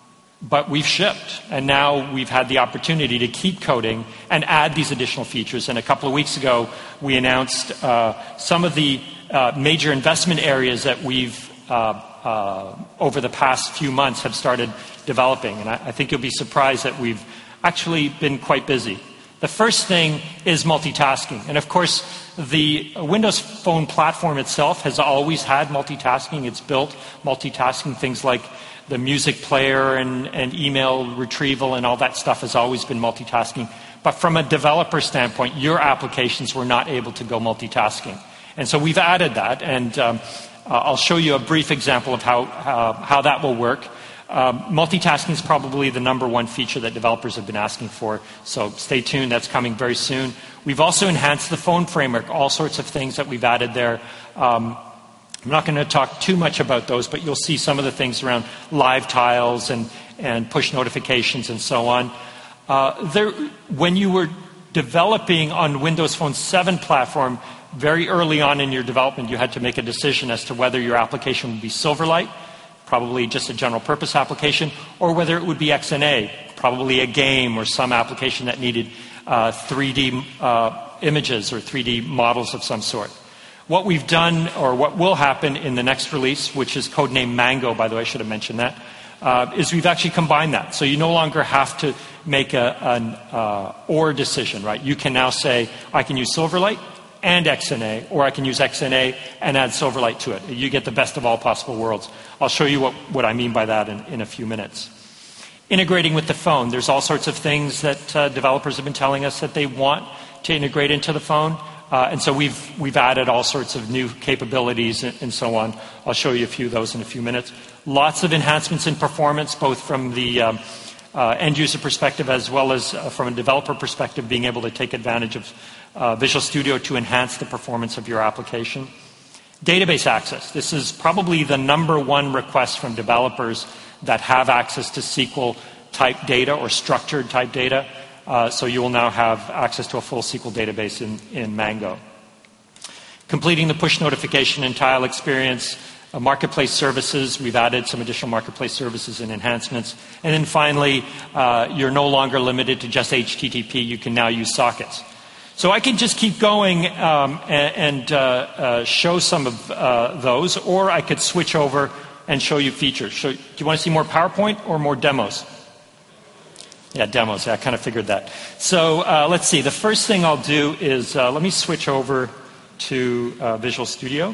But we've shipped, and now we've had the opportunity to keep coding and add these additional features. And a couple of weeks ago, we announced uh, some of the uh, major investment areas that we've, uh, uh, over the past few months, have started developing. And I, I think you'll be surprised that we've actually been quite busy. The first thing is multitasking. And of course, the Windows Phone platform itself has always had multitasking. It's built multitasking, things like the music player and, and email retrieval and all that stuff has always been multitasking. But from a developer standpoint, your applications were not able to go multitasking. And so we've added that, and um, uh, I'll show you a brief example of how, uh, how that will work. Um, multitasking is probably the number one feature that developers have been asking for, so stay tuned, that's coming very soon. We've also enhanced the phone framework, all sorts of things that we've added there. Um, I'm not going to talk too much about those, but you'll see some of the things around live tiles and, and push notifications and so on. Uh, there, when you were developing on Windows Phone seven platform, very early on in your development, you had to make a decision as to whether your application would be Silverlight, probably just a general purpose application, or whether it would be X N A, probably a game or some application that needed uh, three D uh, images or three D models of some sort. What we've done, or what will happen in the next release, which is codenamed Mango, by the way, I should have mentioned that, uh, is we've actually combined that. So you no longer have to make a, an uh, or decision, right? You can now say, I can use Silverlight and X N A, or I can use X N A and add Silverlight to it. You get the best of all possible worlds. I'll show you what, what I mean by that in, in a few minutes. Integrating with the phone. There's all sorts of things that uh, developers have been telling us that they want to integrate into the phone. Uh, and so we've, we've added all sorts of new capabilities and, and so on. I'll show you a few of those in a few minutes. Lots of enhancements in performance, both from the um, uh, end user perspective as well as uh, from a developer perspective, being able to take advantage of uh, Visual Studio to enhance the performance of your application. Database access. This is probably the number one request from developers that have access to S Q L type data or structured type data. Uh, so you will now have access to a full S Q L database in, in Mango. Completing the push notification and tile experience, uh, marketplace services. We've added some additional marketplace services and enhancements. And then finally, uh, you're no longer limited to just H T T P. You can now use sockets. So I can just keep going um, and, and uh, uh, show some of uh, those, or I could switch over and show you features. So, do you want to see more PowerPoint or more demos? Yeah, demos. Yeah, I kind of figured that. So uh, let's see. The first thing I'll do is uh, let me switch over to uh, Visual Studio.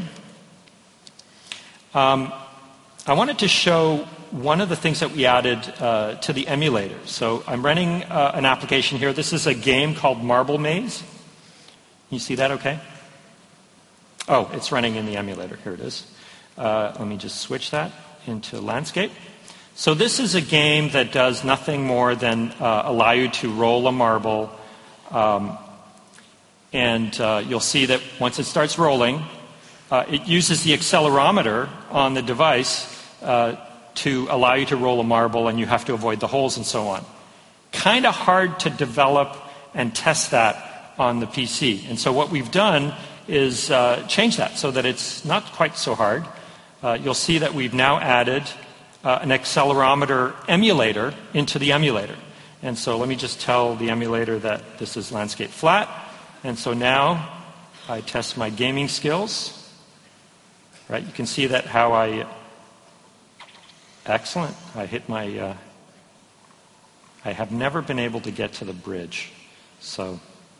Um, I wanted to show one of the things that we added uh, to the emulator. So I'm running uh, an application here. This is a game called Marble Maze. Can you see that okay? Oh, it's running in the emulator. Here it is. Uh, let me just switch that into landscape. So this is a game that does nothing more than uh, allow you to roll a marble. Um, and uh, you'll see that once it starts rolling, uh, it uses the accelerometer on the device uh, to allow you to roll a marble, and you have to avoid the holes and so on. Kind of hard to develop and test that on the P C. And so what we've done is uh, change that so that it's not quite so hard. Uh, you'll see that we've now added uh, an accelerometer emulator into the emulator. And so let me just tell the emulator that this is landscape flat. And so now I test my gaming skills. Right, you can see that how I, excellent, I hit my, uh, I have never been able to get to the bridge. So,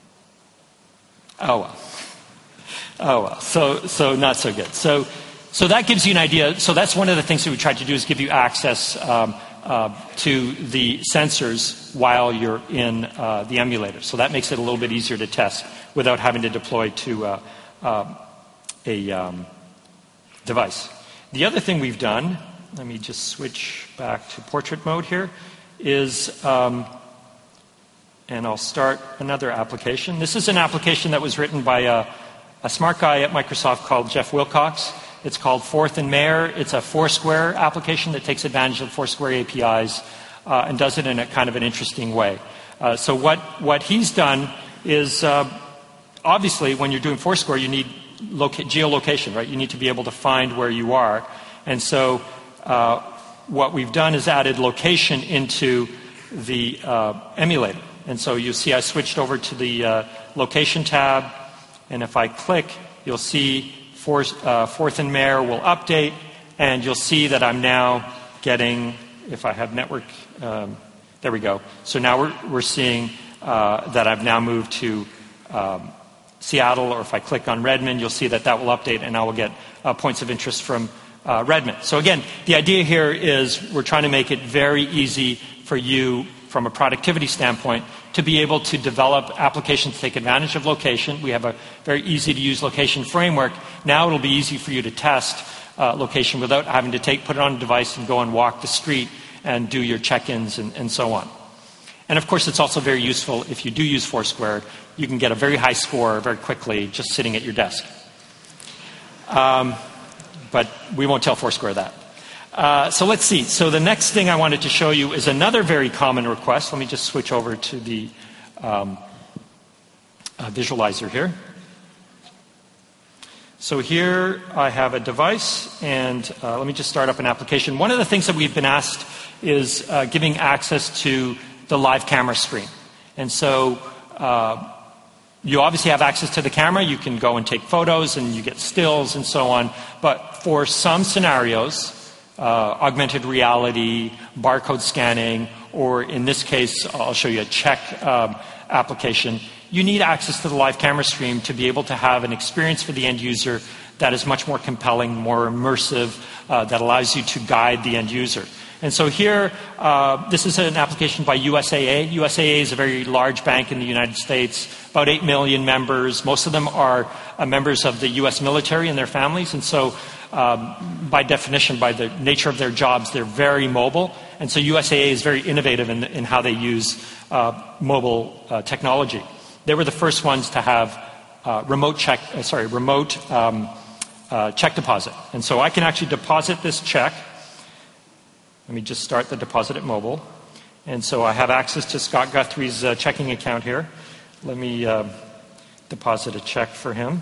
oh well. Oh well, so, so not so good. So, so that gives you an idea. So that's one of the things that we tried to do, is give you access um, uh, to the sensors while you're in uh, the emulator. So that makes it a little bit easier to test without having to deploy to uh, uh, a um, device. The other thing we've done, let me just switch back to portrait mode here, is, um, and I'll start another application. This is an application that was written by a, a smart guy at Microsoft called Jeff Wilcox. It's called Fourth and Mayor. It's a Foursquare application that takes advantage of Foursquare A P Is uh, and does it in a kind of an interesting way. Uh, so what, what he's done is, uh, obviously, when you're doing Foursquare, you need loca- geolocation, right? You need to be able to find where you are. And so uh, what we've done is added location into the uh, emulator. And so you see I switched over to the uh, location tab. And if I click, you'll see Fourth, uh, Fourth and Mayor will update. And you'll see that I'm now getting, if I have network, um, there we go. So now we're, we're seeing uh, that I've now moved to um, Seattle, or if I click on Redmond, you'll see that that will update and I will get uh, points of interest from uh, Redmond. So again, the idea here is we're trying to make it very easy for you from a productivity standpoint to be able to develop applications to take advantage of location. We have a very easy to use location framework. Now it'll be easy for you to test uh, location without having to take, put it on a device and go and walk the street and do your check-ins and, and so on. And of course, it's also very useful if you do use Foursquare. You can get a very high score very quickly just sitting at your desk. Um, but we won't tell Foursquare that. Uh, so let's see. So the next thing I wanted to show you is another very common request. Let me just switch over to the um, uh, visualizer here. So here I have a device, and uh, let me just start up an application. One of the things that we've been asked is uh, giving access to the live camera screen. And so uh, you obviously have access to the camera. You can go and take photos and you get stills and so on. But for some scenarios, uh, augmented reality, barcode scanning, or in this case, I'll show you a check um, application, you need access to the live camera stream to be able to have an experience for the end user that is much more compelling, more immersive, uh, that allows you to guide the end user. And so here, uh, this is an application by U S A A. U S A A is a very large bank in the United States, about eight million members. Most of them are uh, members of the U S military and their families. And so um, by definition, by the nature of their jobs, they're very mobile. And so U S A A is very innovative in, in how they use uh, mobile uh, technology. They were the first ones to have uh, remote check, uh, sorry, remote um, uh, check deposit. And so I can actually deposit this check. Let me just start the deposit at mobile. And so I have access to Scott Guthrie's uh, checking account here. Let me uh, deposit a check for him.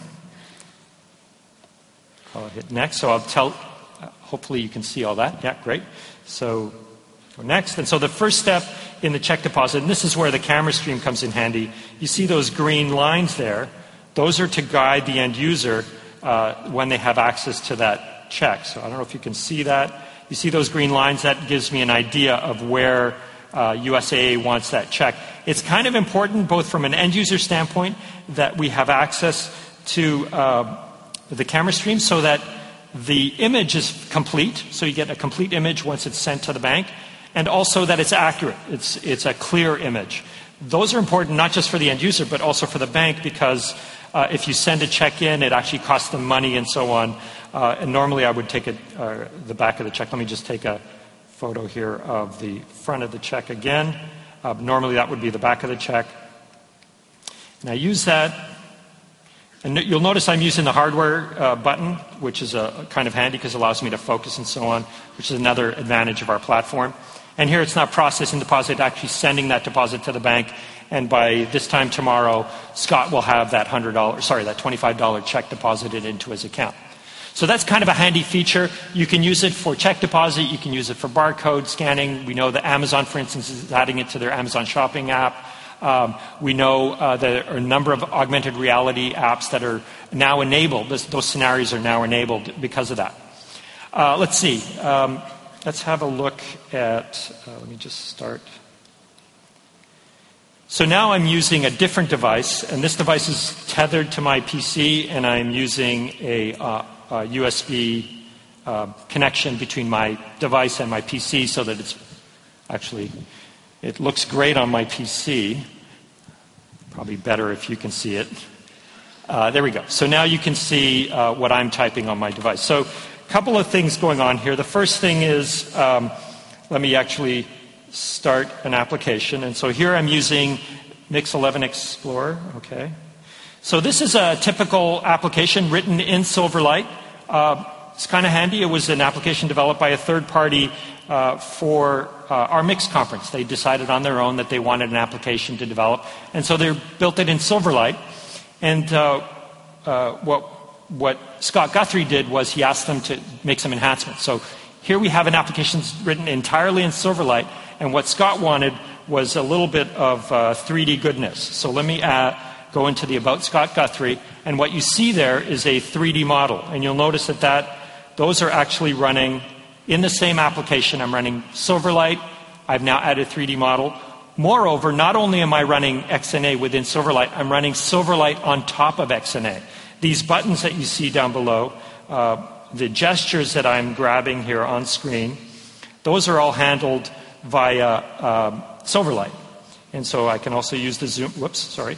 I'll hit next. So I'll tell, uh, hopefully you can see all that. Yeah, great. So go next. And so the first step in the check deposit, and this is where the camera stream comes in handy. You see those green lines there. Those are to guide the end user uh, when they have access to that check. So I don't know if you can see that. You see those green lines? That gives me an idea of where uh, U S A A wants that check. It's kind of important, both from an end user standpoint, that we have access to uh, the camera stream so that the image is complete. So you get a complete image once it's sent to the bank. And also that it's accurate. It's, it's a clear image. Those are important not just for the end user, but also for the bank, because uh, if you send a check in, it actually costs them money and so on. Uh, and normally I would take it, uh, the back of the check. Let me just take a photo here of the front of the check again. Uh, normally that would be the back of the check. And I use that. And you'll notice I'm using the hardware uh, button, which is a, kind of handy because it allows me to focus and so on, which is another advantage of our platform. And here it's not processing deposit, actually sending that deposit to the bank. And by this time tomorrow, Scott will have that one hundred dollars, sorry, that twenty-five dollars check deposited into his account. So that's kind of a handy feature. You can use it for check deposit. You can use it for barcode scanning. We know that Amazon, for instance, is adding it to their Amazon shopping app. Um, we know uh, there are a number of augmented reality apps that are now enabled. This, those scenarios are now enabled because of that. Uh, let's see. Um, let's have a look at, uh, let me just start. So now I'm using a different device, and this device is tethered to my P C, and I'm using a, uh, a U S B uh, connection between my device and my P C so that it's actually, it looks great on my P C. Probably better if you can see it. Uh, there we go. So now you can see uh, what I'm typing on my device. So a couple of things going on here. The first thing is, um, let me actually start an application. And so here I'm using Mix eleven Explorer. Okay. So this is a typical application written in Silverlight. Uh, it's kind of handy. It was an application developed by a third party uh, for uh, our Mix conference. They decided on their own that they wanted an application to develop. And so they built it in Silverlight. And uh, uh, what, what Scott Guthrie did was he asked them to make some enhancements. So here we have an application written entirely in Silverlight. And what Scott wanted was a little bit of uh, three D goodness. So let me uh, go into the About Scott Guthrie. And what you see there is a three D model. And you'll notice that, that those are actually running in the same application. I'm running Silverlight. I've now added a three D model. Moreover, not only am I running X N A within Silverlight, I'm running Silverlight on top of X N A. These buttons that you see down below, uh, the gestures that I'm grabbing here on screen, those are all handled via uh, Silverlight. And so I can also use the zoom. Whoops, sorry.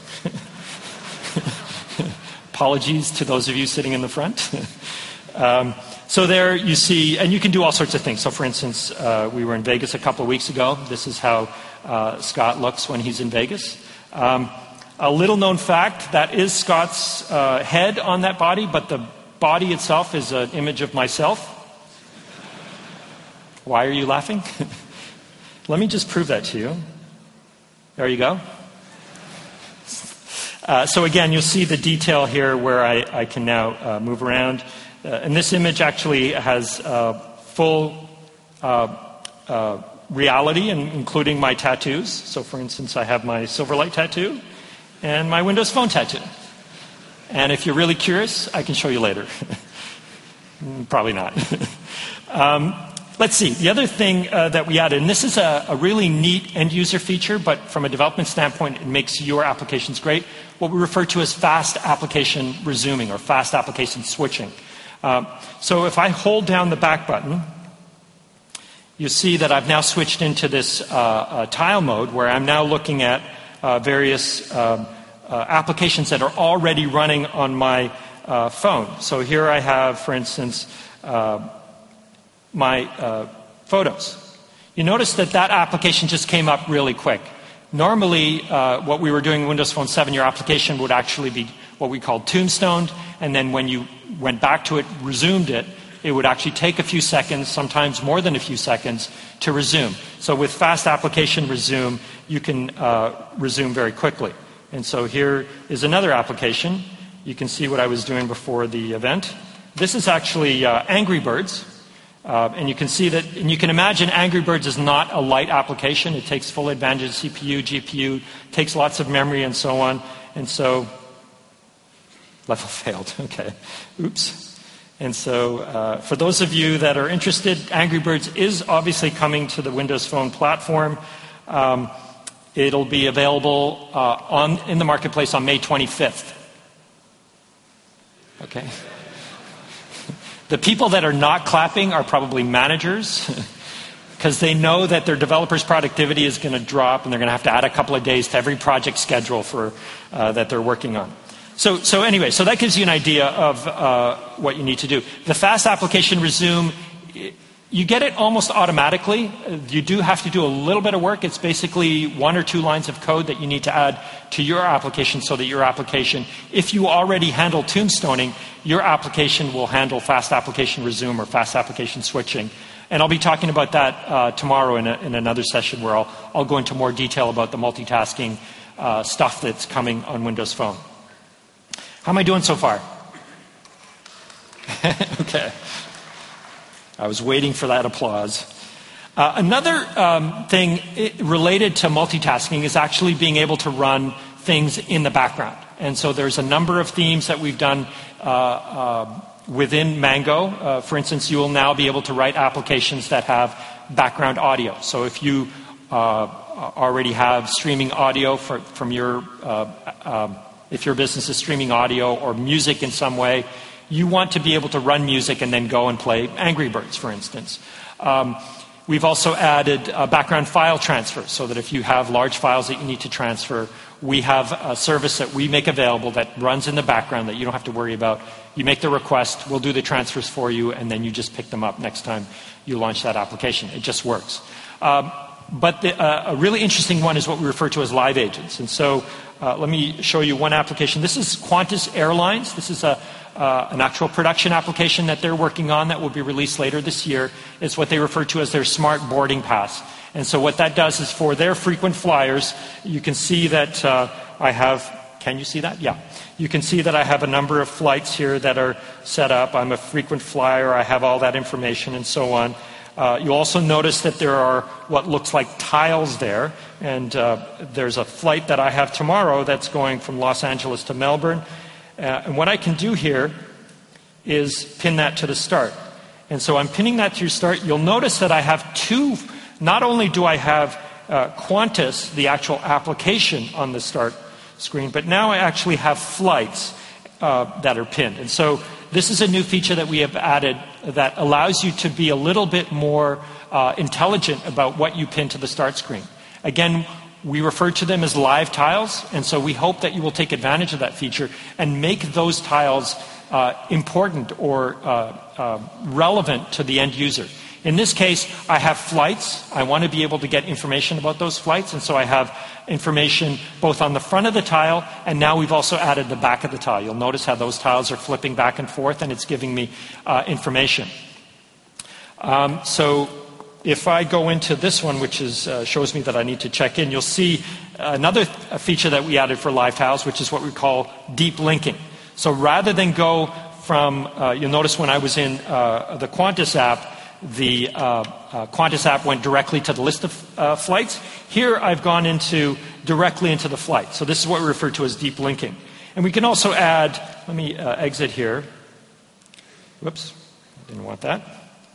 Apologies to those of you sitting in the front. um, so there you see, and you can do all sorts of things. So for instance, uh, we were in Vegas a couple of weeks ago. This is how uh, Scott looks when he's in Vegas. Um, a little known fact, that is Scott's uh, head on that body, but the body itself is an image of myself. Why are you laughing? Let me just prove that to you. There you go. Uh, so again, you'll see the detail here where I, I can now uh, move around. Uh, and this image actually has uh, full uh, uh, reality, and including my tattoos. So for instance, I have my Silverlight tattoo and my Windows Phone tattoo. And if you're really curious, I can show you later. Probably not. um, Let's see. The other thing uh, that we added, and this is a, a really neat end-user feature, but from a development standpoint, it makes your applications great, what we refer to as fast application resuming or fast application switching. Uh, so if I hold down the back button, you see that I've now switched into this uh, uh, tile mode where I'm now looking at uh, various um, uh, applications that are already running on my uh, phone. So here I have, for instance, uh, my uh, photos. You notice that that application just came up really quick. Normally, uh, what we were doing in Windows Phone seven, your application would actually be what we called tombstoned, and then when you went back to it, resumed it, it would actually take a few seconds, sometimes more than a few seconds, to resume. So with fast application resume, you can uh, resume very quickly. And so here is another application. You can see what I was doing before the event. This is actually uh, Angry Birds. Uh, and you can see that, and you can imagine Angry Birds is not a light application. It takes full advantage of C P U, G P U, takes lots of memory and so on. And so, level failed, okay, oops. And so, uh, for those of you that are interested, Angry Birds is obviously coming to the Windows Phone platform. Um, it'll be available uh, on in the marketplace on May twenty-fifth. Okay. The people that are not clapping are probably managers because they know that their developers' productivity is going to drop and they're going to have to add a couple of days to every project schedule for uh, that they're working on. So, so anyway, so that gives you an idea of uh, what you need to do. The fast application resume, you get it almost automatically. You do have to do a little bit of work. It's basically one or two lines of code that you need to add to your application so that your application, if you already handle tombstoning, your application will handle fast application resume or fast application switching. And I'll be talking about that uh, tomorrow in, a, in another session where I'll, I'll go into more detail about the multitasking uh, stuff that's coming on Windows Phone. How am I doing so far? Okay. I was waiting for that applause. Uh, another um, thing related to multitasking is actually being able to run things in the background. And so there's a number of themes that we've done uh, uh, within Mango. Uh, for instance, you will now be able to write applications that have background audio. So if you uh, already have streaming audio for, from your, uh, uh, if your business is streaming audio or music in some way, you want to be able to run music and then go and play Angry Birds, for instance. Um, we've also added uh, background file transfer so that if you have large files that you need to transfer, we have a service that we make available that runs in the background that you don't have to worry about. You make the request, we'll do the transfers for you, and then you just pick them up next time you launch that application. It just works. Um, but the, uh, a really interesting one is what we refer to as live agents. And so uh, let me show you one application. This is Qantas Airlines. This is a Uh, an actual production application that they're working on that will be released later this year. It's what they refer to as their smart boarding pass. And so what that does is for their frequent flyers, you can see that uh, I have, can you see that? Yeah. You can see that I have a number of flights here that are set up. I'm a frequent flyer. I have all that information and so on. Uh, you also notice that there are what looks like tiles there. And uh, there's a flight that I have tomorrow that's going from Los Angeles to Melbourne. Uh, and what I can do here is pin that to the start. And so I'm pinning that to start. You'll notice that I have two, not only do I have uh, Qantas, the actual application on the start screen, but now I actually have flights uh, that are pinned. And so this is a new feature that we have added that allows you to be a little bit more uh, intelligent about what you pin to the start screen. Again, we refer to them as live tiles, and so we hope that you will take advantage of that feature and make those tiles uh, important or uh, uh, relevant to the end user. In this case, I have flights. I want to be able to get information about those flights, and so I have information both on the front of the tile, and now we've also added the back of the tile. You'll notice how those tiles are flipping back and forth, and it's giving me uh, information. Um, so if I go into this one, which is, uh, shows me that I need to check in, you'll see another th- feature that we added for live tiles, which is what we call deep linking. So rather than go from, uh, you'll notice when I was in uh, the Qantas app, the uh, uh, Qantas app went directly to the list of uh, flights. Here I've gone into directly into the flight. So this is what we refer to as deep linking. And we can also add, let me uh, exit here. Whoops, I didn't want that.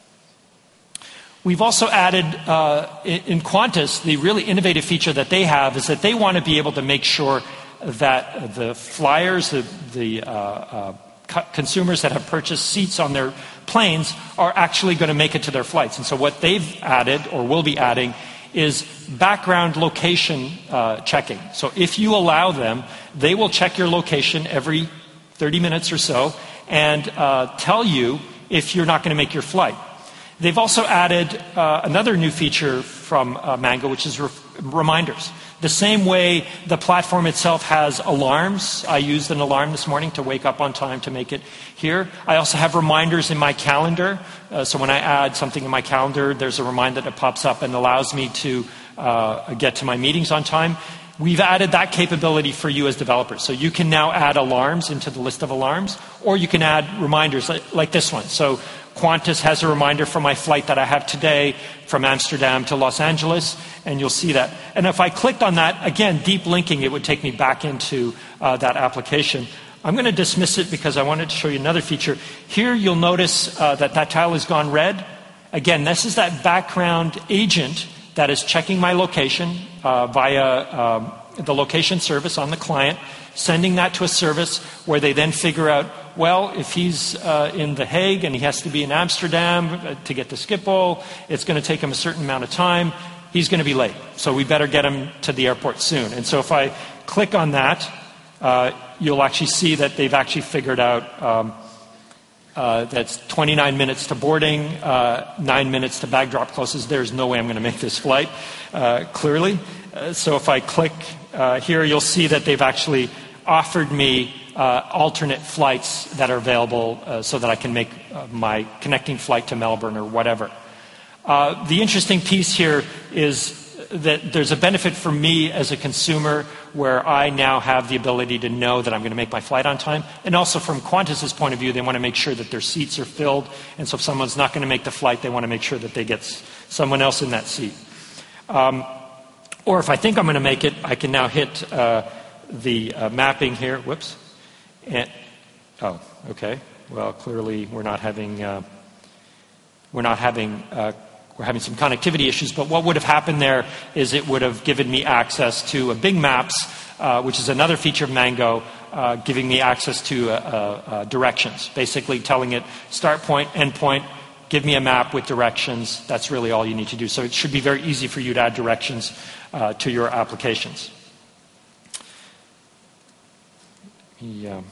We've also added, uh, in Qantas, the really innovative feature that they have is that they want to be able to make sure that the flyers, the, the uh, uh, co- consumers that have purchased seats on their planes are actually going to make it to their flights. And so what they've added, or will be adding, is background location uh, checking. So if you allow them, they will check your location every thirty minutes or so and uh, tell you if you're not going to make your flight. They've also added uh, another new feature from uh, Mango, which is re- reminders. The same way the platform itself has alarms. I used an alarm this morning to wake up on time to make it here. I also have reminders in my calendar. Uh, so when I add something in my calendar, there's a reminder that pops up and allows me to uh, get to my meetings on time. We've added that capability for you as developers. So you can now add alarms into the list of alarms, or you can add reminders like, like this one. So Qantas has a reminder for my flight that I have today from Amsterdam to Los Angeles, and you'll see that. And if I clicked on that, again, deep linking, it would take me back into uh, that application. I'm going to dismiss it because I wanted to show you another feature. Here you'll notice uh, that that tile has gone red. Again, this is that background agent that is checking my location uh, via um, the location service on the client, sending that to a service where they then figure out, well, if he's uh, in The Hague and he has to be in Amsterdam to get to Schiphol, it's going to take him a certain amount of time. He's going to be late, so we better get him to the airport soon. And so if I click on that, uh, you'll actually see that they've actually figured out um, uh, that's twenty-nine minutes to boarding, uh, nine minutes to bag drop closes. There's no way I'm going to make this flight, uh, clearly. Uh, so if I click uh, here, you'll see that they've actually offered me uh, alternate flights that are available uh, so that I can make uh, my connecting flight to Melbourne or whatever. Uh, the interesting piece here is that there's a benefit for me as a consumer where I now have the ability to know that I'm going to make my flight on time. And also from Qantas's point of view, they want to make sure that their seats are filled. And so if someone's not going to make the flight, they want to make sure that they get someone else in that seat. Um, or if I think I'm going to make it, I can now hit uh, the uh, mapping here. Whoops. And, oh, okay. Well, clearly we're not having uh, we're not having uh, we're having some connectivity issues. But what would have happened there is it would have given me access to a Bing Maps, uh, which is another feature of Mango, uh, giving me access to uh, uh, directions. Basically, telling it start point, end point. Give me a map with directions. That's really all you need to do. So it should be very easy for you to add directions uh, to your applications. Yeah.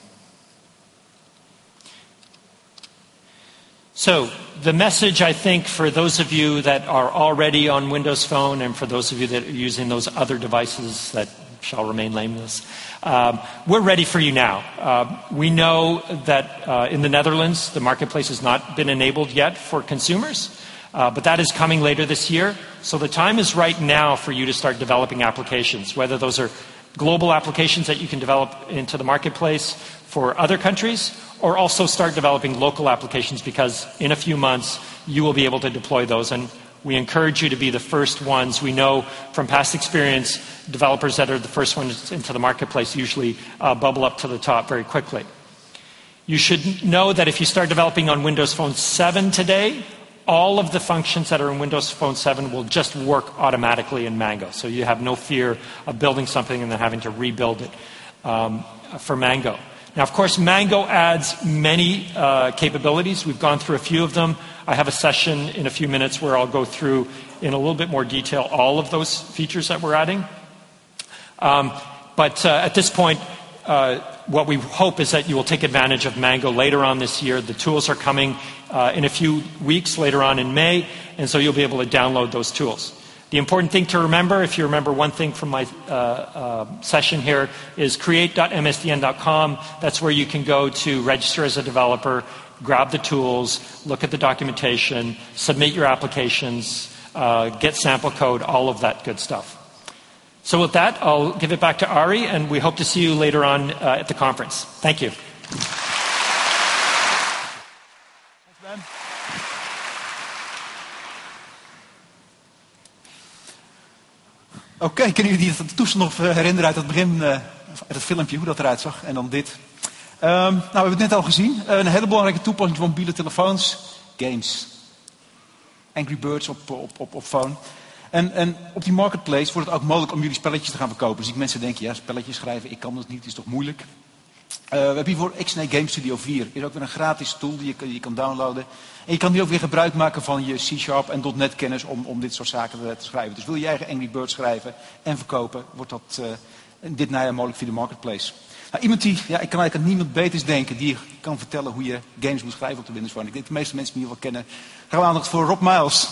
So the message, I think, for those of you that are already on Windows Phone and for those of you that are using those other devices that shall remain nameless, um, we're ready for you now. Uh, we know that uh, in the Netherlands, the marketplace has not been enabled yet for consumers, uh, but that is coming later this year. So the time is right now for you to start developing applications, whether those are global applications that you can develop into the marketplace for other countries, or also start developing local applications, because in a few months you will be able to deploy those. And we encourage you to be the first ones. We know from past experience, developers that are the first ones into the marketplace usually uh, bubble up to the top very quickly. You should know that if you start developing on Windows Phone seven today, all of the functions that are in Windows Phone seven will just work automatically in Mango. So you have no fear of building something and then having to rebuild it um, for Mango. Now, of course, Mango adds many uh, capabilities. We've gone through a few of them. I have a session in a few minutes where I'll go through in a little bit more detail all of those features that we're adding. Um, but uh, at this point, uh, what we hope is that you will take advantage of Mango later on this year. The tools are coming uh, in a few weeks later on in May, and so you'll be able to download those tools. The important thing to remember, if you remember one thing from my uh, uh, session here, is create dot M S D N dot com. That's where you can go to register as a developer, grab the tools, look at the documentation, submit your applications, uh, get sample code, all of that good stuff. So with that, I'll give it back to Ari, and we hope to see you later on uh, at the conference. Thank you. Thanks, Ben. Oké, okay, kunnen jullie die toestel nog herinneren uit het begin, uh, uit het filmpje, hoe dat eruit zag? En dan dit. Um, nou, we hebben het net al gezien. Uh, een hele belangrijke toepassing voor mobiele telefoons. Games. Angry Birds op, op, op, op phone. En, en op die marketplace wordt het ook mogelijk om jullie spelletjes te gaan verkopen. Dus ik mensen denken, ja, spelletjes schrijven, ik kan dat niet, het is toch moeilijk. Uh, we hebben hiervoor X N A Game Studio vier. Er is ook weer een gratis tool die je, die je kan downloaden. En je kan hier ook weer gebruik maken van je C Sharp en .NET kennis om, om dit soort zaken te schrijven. Dus wil je je eigen Angry Birds schrijven en verkopen, wordt dat uh, dit najaar mogelijk via de marketplace. Nou, iemand die, ja, ik kan eigenlijk aan niemand beters denken, die kan vertellen hoe je games moet schrijven op de Windows Phone. Ik denk dat de meeste mensen me hier wel kennen. Gaan we aandacht voor Rob Miles.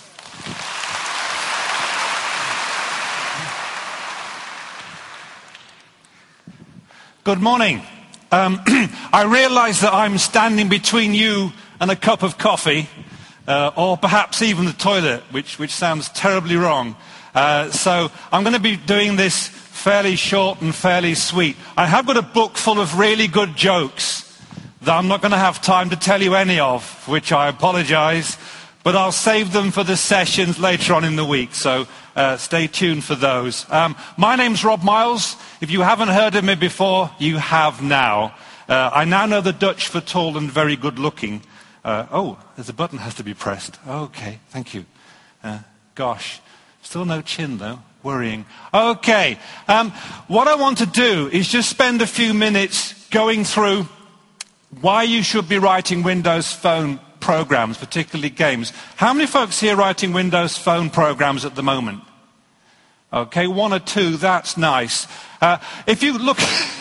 Good morning. Um, I realize that I'm standing between you and a cup of coffee, uh, or perhaps even the toilet, which, which sounds terribly wrong. Uh, so I'm going to be doing this fairly short and fairly sweet. I have got a book full of really good jokes that I'm not going to have time to tell you any of, for which I apologize, but I'll save them for the sessions later on in the week, so uh, stay tuned for those. Um, my name's Rob Miles. If you haven't heard of me before, you have now. Uh, I now know the Dutch for tall and very good looking. Uh, oh, there's a button has to be pressed. Okay, thank you. Uh, gosh, still no chin though, worrying. Okay, um, what I want to do is just spend a few minutes going through why you should be writing Windows Phone programs, particularly games. How many folks here writing Windows Phone programs at the moment? Okay, one or two, that's nice. Uh, if you look...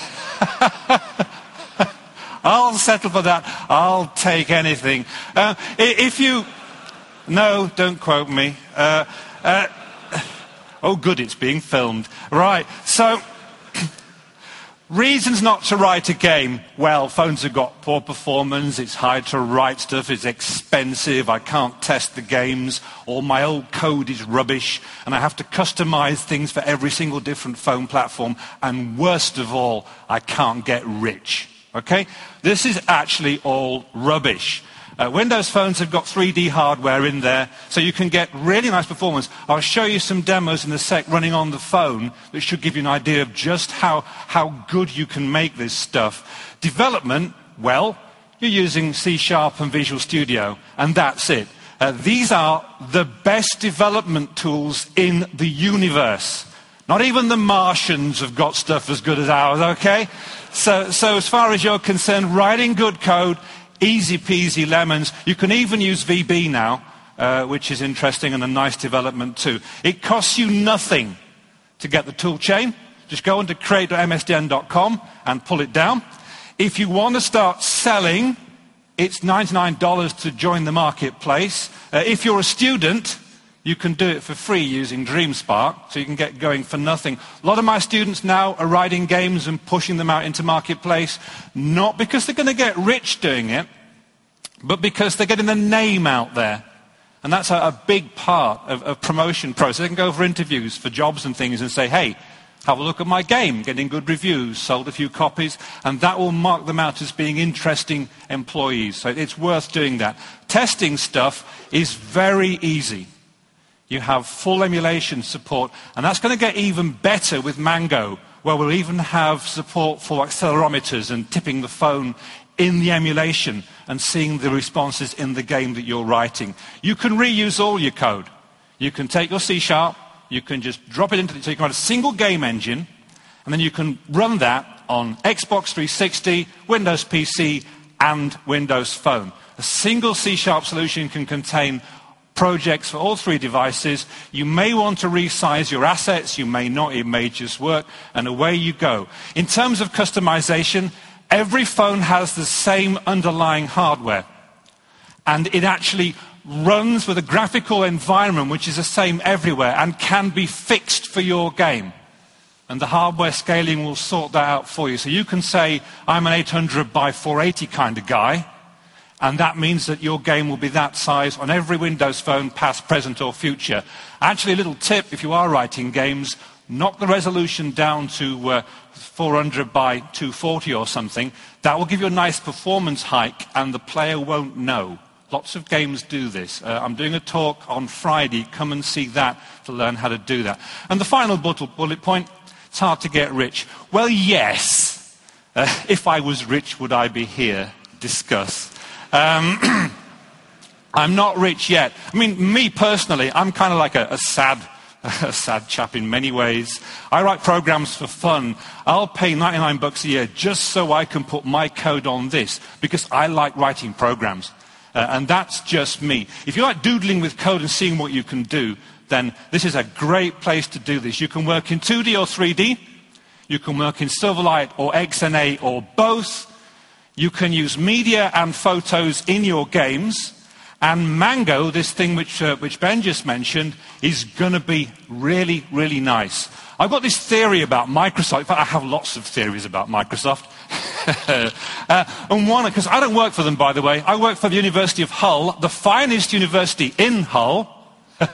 I'll settle for that. I'll take anything. Uh, if you... No, don't quote me. Uh, uh, oh, good, it's being filmed. Right, so... Reasons not to write a game. Well, phones have got poor performance, it's hard to write stuff, it's expensive, I can't test the games, or my old code is rubbish, and I have to customize things for every single different phone platform, and worst of all, I can't get rich. Okay? This is actually all rubbish. Uh, Windows phones have got three D hardware in there, so you can get really nice performance. I'll show you some demos in a sec running on the phone that should give you an idea of just how, how good you can make this stuff. Development, well, you're using C Sharp and Visual Studio, and that's it. Uh, these are the best development tools in the universe. Not even the Martians have got stuff as good as ours, okay? So, so as far as you're concerned, writing good code, easy peasy lemons. You can even use V B now, uh, which is interesting and a nice development too. It costs you nothing to get the tool chain. Just go into create dot m s d n dot com and pull it down. If you want to start selling, it's ninety-nine dollars to join the marketplace. Uh, if you're a student, you can do it for free using DreamSpark, so you can get going for nothing. A lot of my students now are writing games and pushing them out into marketplace, not because they're going to get rich doing it, but because they're getting the name out there. And that's a, a big part of, of promotion process. They can go for interviews for jobs and things and say, hey, have a look at my game, getting good reviews, sold a few copies, and that will mark them out as being interesting employees. So it's worth doing that. Testing stuff is very easy. You have full emulation support, and that's going to get even better with Mango, where we'll even have support for accelerometers and tipping the phone in the emulation and seeing the responses in the game that you're writing. You can reuse all your code. You can take your C Sharp, you can just drop it into the, so you can write a single game engine, and then you can run that on Xbox three sixty, Windows P C, and Windows Phone. A single C Sharp solution can contain projects for all three devices. You may want to resize your assets, you may not, it may just work, and away you go. In terms of customization, every phone has the same underlying hardware, and it actually runs with a graphical environment which is the same everywhere and can be fixed for your game. And the hardware scaling will sort that out for you. So you can say, I'm an eight hundred by four eighty kind of guy, and that means that your game will be that size on every Windows phone, past, present, or future. Actually, a little tip, if you are writing games, knock the resolution down to uh, four hundred by two forty or something. That will give you a nice performance hike, and the player won't know. Lots of games do this. Uh, I'm doing a talk on Friday. Come and see that to learn how to do that. And the final bullet point, it's hard to get rich. Well, yes. Uh, if I was rich, would I be here? Discuss. Um, I'm not rich yet. I mean, me personally, I'm kind of like a, a sad, a sad chap in many ways. I write programs for fun. I'll pay ninety-nine bucks a year just so I can put my code on this, because I like writing programs. Uh, and that's just me. If you like doodling with code and seeing what you can do, then this is a great place to do this. You can work in two D or three D. You can work in Silverlight or X N A or both. You can use media and photos in your games. And Mango, this thing which, uh, which Ben just mentioned, is going to be really, really nice. I've got this theory about Microsoft. In fact, I have lots of theories about Microsoft. uh, and one, because I don't work for them, by the way. I work for the University of Hull, the finest university in Hull. uh,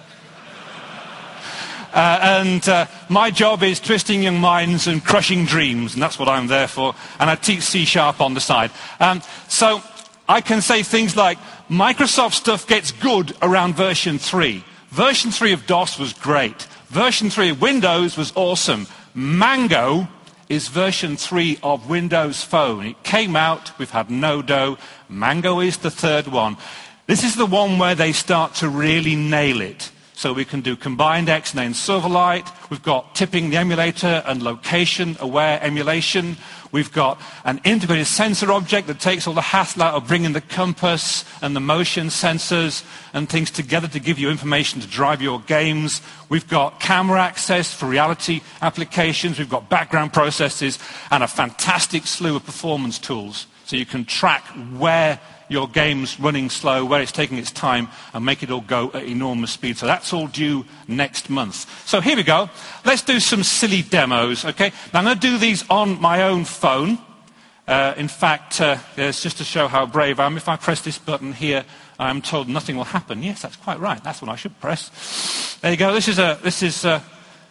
and uh, my job is twisting young minds and crushing dreams, and that's what I'm there for. And I teach C Sharp on the side. Um, so I can say things like, Microsoft stuff gets good around version three. Version three of DOS was great. Version three of Windows was awesome. Mango is version three of Windows Phone. It came out, we've had Nodo. Mango is the third one. This is the one where they start to really nail it. So we can do combined X N A and Silverlight. We've got tipping the emulator and location-aware emulation. We've got an integrated sensor object that takes all the hassle out of bringing the compass and the motion sensors and things together to give you information to drive your games. We've got camera access for reality applications. We've got background processes and a fantastic slew of performance tools. So you can track where your games running slow, where it's taking its time, and make it all go at enormous speed. So that's all due next month. So here we go. Let's do some silly demos, okay? Now I'm going to do these on my own phone. Uh, in fact, uh, it's just to show how brave I am. If I press this button here, I'm told nothing will happen. Yes, that's quite right. That's what I should press. There you go. This is a, this is a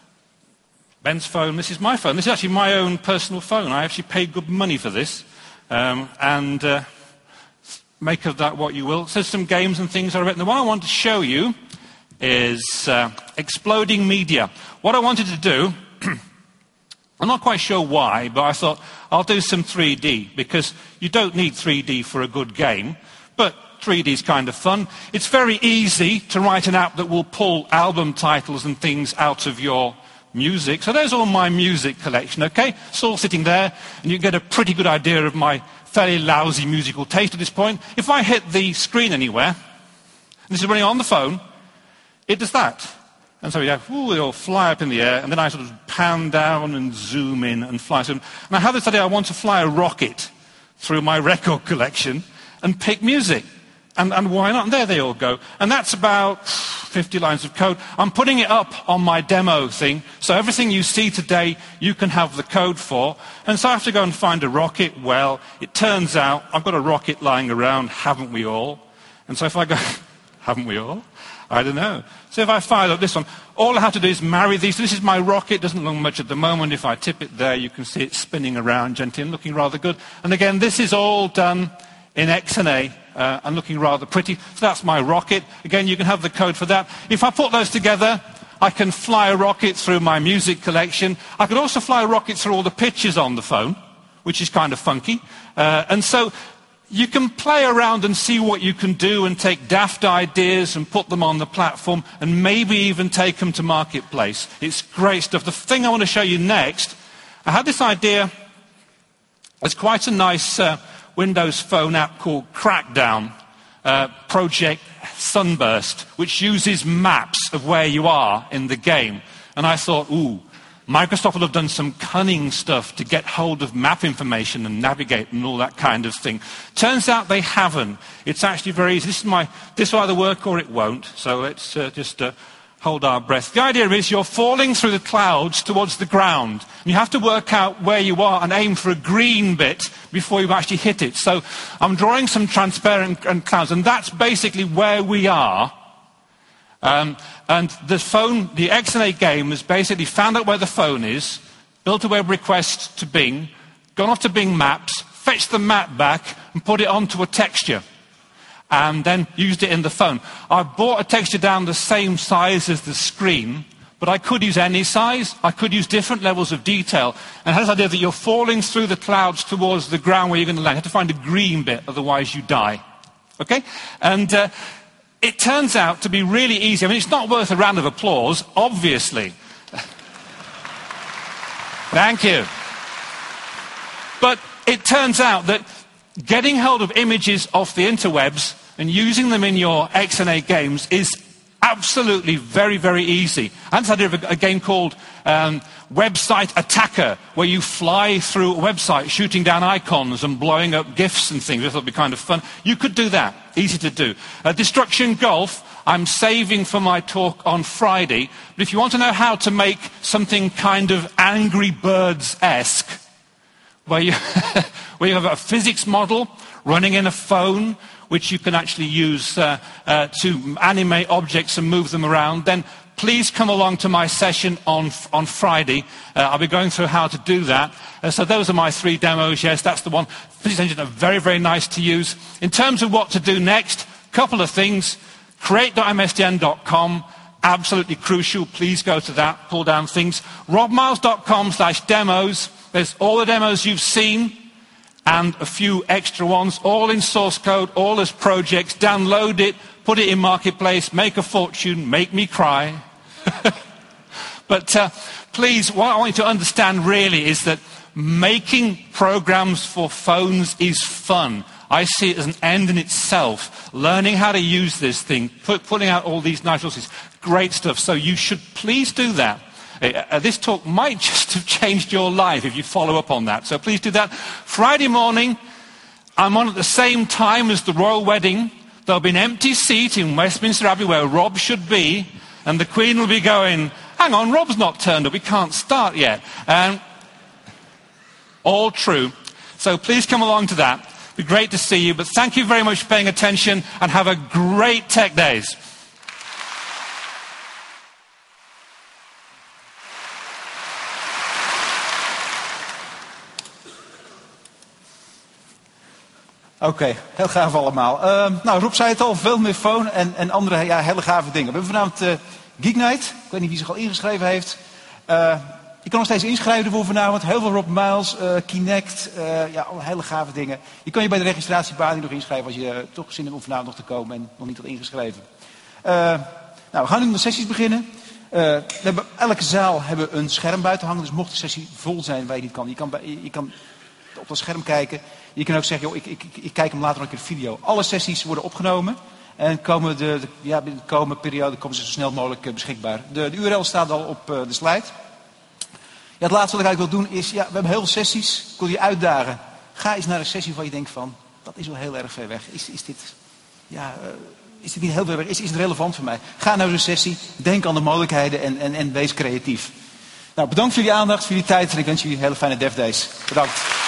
Ben's phone. This is my phone. This is actually my own personal phone. I actually paid good money for this. Um, and uh, make of that what you will. So some games and things are written. The one I want to show you is uh, Exploding Media. What I wanted to do, I'm not quite sure why, but I thought I'll do some three D, because you don't need three D for a good game, but three D is kind of fun. It's very easy to write an app that will pull album titles and things out of your music. So there's all my music collection, okay? It's all sitting there, and you get a pretty good idea of my fairly lousy musical taste at this point. If I hit the screen anywhere, and this is running on the phone, it does that. And so you have, ooh, they all fly up in the air, and then I sort of pan down and zoom in and fly. And I have this idea, I want to fly a rocket through my record collection and pick music. And, and why not? And there they all go. And that's about fifty lines of code. I'm putting it up on my demo thing, so everything you see today, you can have the code for. And so I have to go and find a rocket. Well, it turns out I've got a rocket lying around, haven't we all? And so if I go, haven't we all? I don't know. So if I fire up this one, all I have to do is marry these. This is my rocket. Doesn't look much at the moment. If I tip it there, you can see it spinning around gently and looking rather good. And again, this is all done in X N A uh, and looking rather pretty. So that's my rocket. Again, you can have the code for that. If I put those together, I can fly a rocket through my music collection. I could also fly a rocket through all the pictures on the phone, which is kind of funky. Uh, and so you can play around and see what you can do and take daft ideas and put them on the platform and maybe even take them to marketplace. It's great stuff. The thing I want to show you next, I had this idea. It's quite a nice uh, Windows Phone app called Crackdown, uh, Project Sunburst, which uses maps of where you are in the game. And I thought, ooh, Microsoft will have done some cunning stuff to get hold of map information and navigate and all that kind of thing. Turns out they haven't. It's actually very easy. This is my, this will either work or it won't. So let's uh, just uh, hold our breath. The idea is you're falling through the clouds towards the ground. And you have to work out where you are and aim for a green bit before you actually hit it. So I'm drawing some transparent clouds, and that's basically where we are. Um, and the phone, the X N A game has basically found out where the phone is, built a web request to Bing, gone off to Bing Maps, fetched the map back and put it onto a texture, and then used it in the phone. I bought a texture down the same size as the screen, but I could use any size. I could use different levels of detail. And I had this idea that you're falling through the clouds towards the ground where you're going to land. You have to find a green bit, otherwise you die. Okay? And uh, it turns out to be really easy. I mean, it's not worth a round of applause, obviously. Thank you. But it turns out that getting hold of images off the interwebs and using them in your X N A games is absolutely very, very easy. I had this idea of a, a game called um, Website Attacker, where you fly through a website shooting down icons and blowing up GIFs and things. I thought it would be kind of fun. You could do that. Easy to do. Uh, Destruction Golf, I'm saving for my talk on Friday. But if you want to know how to make something kind of Angry Birds-esque, where you, where you have a physics model running in a phone, which you can actually use uh, uh, to animate objects and move them around, then please come along to my session on, on Friday. Uh, I'll be going through how to do that. Uh, so those are my three demos. Yes, that's the one. Physics Engine are very, very nice to use. In terms of what to do next, a couple of things. create dot M S D N dot com, absolutely crucial. Please go to that, pull down things. rob miles dot com slash demos. There's all the demos you've seen and a few extra ones, all in source code, all as projects. Download it, put it in Marketplace, make a fortune, make me cry. But uh, please, what I want you to understand really is that making programs for phones is fun. I see it as an end in itself. Learning how to use this thing, put, putting out all these nice resources, great stuff. So you should please do that. Uh, this talk might just have changed your life if you follow up on that. So please do that. Friday morning, I'm on at the same time as the royal wedding. There'll be an empty seat in Westminster Abbey where Rob should be, and the Queen will be going, hang on, Rob's not turned up, we can't start yet. And all true. So please come along to that. It'd be great to see you, but thank you very much for paying attention, and have a great Tech Days. Oké, okay, heel gaaf allemaal. Uh, nou, Rob zei het al, veel meer phone en, en andere ja, hele gave dingen. We hebben vanavond uh, Geek Night. Ik weet niet wie zich al ingeschreven heeft. Uh, je kan nog steeds inschrijven voor vanavond. Heel veel Rob Miles, uh, Kinect, uh, ja, alle hele gave dingen. Je kan je bij de registratiebalie nog inschrijven als je uh, toch zin hebt om vanavond nog te komen en nog niet had ingeschreven. Uh, nou, we gaan nu met de sessies beginnen. Uh, we hebben, elke zaal hebben een scherm buiten hangen, dus mocht de sessie vol zijn waar je niet kan, je kan, bij, je, je kan op dat scherm kijken. Je kan ook zeggen, joh, ik, ik, ik, ik kijk hem later nog een keer de video. Alle sessies worden opgenomen. En komen de, de, ja, binnen de komende periode komen ze zo snel mogelijk uh, beschikbaar. De, de U R L staat al op uh, de slide. Ja, het laatste wat ik eigenlijk wil doen is, ja, we hebben heel veel sessies. Ik wil je uitdagen. Ga eens naar een sessie waar je denkt van, dat is wel heel erg ver weg. Is, is dit, ja, uh, is dit niet heel ver weg? Is, is het relevant voor mij? Ga naar een sessie, denk aan de mogelijkheden en, en, en wees creatief. Nou, bedankt voor jullie aandacht, voor jullie tijd en ik wens jullie hele fijne Dev Days. Bedankt.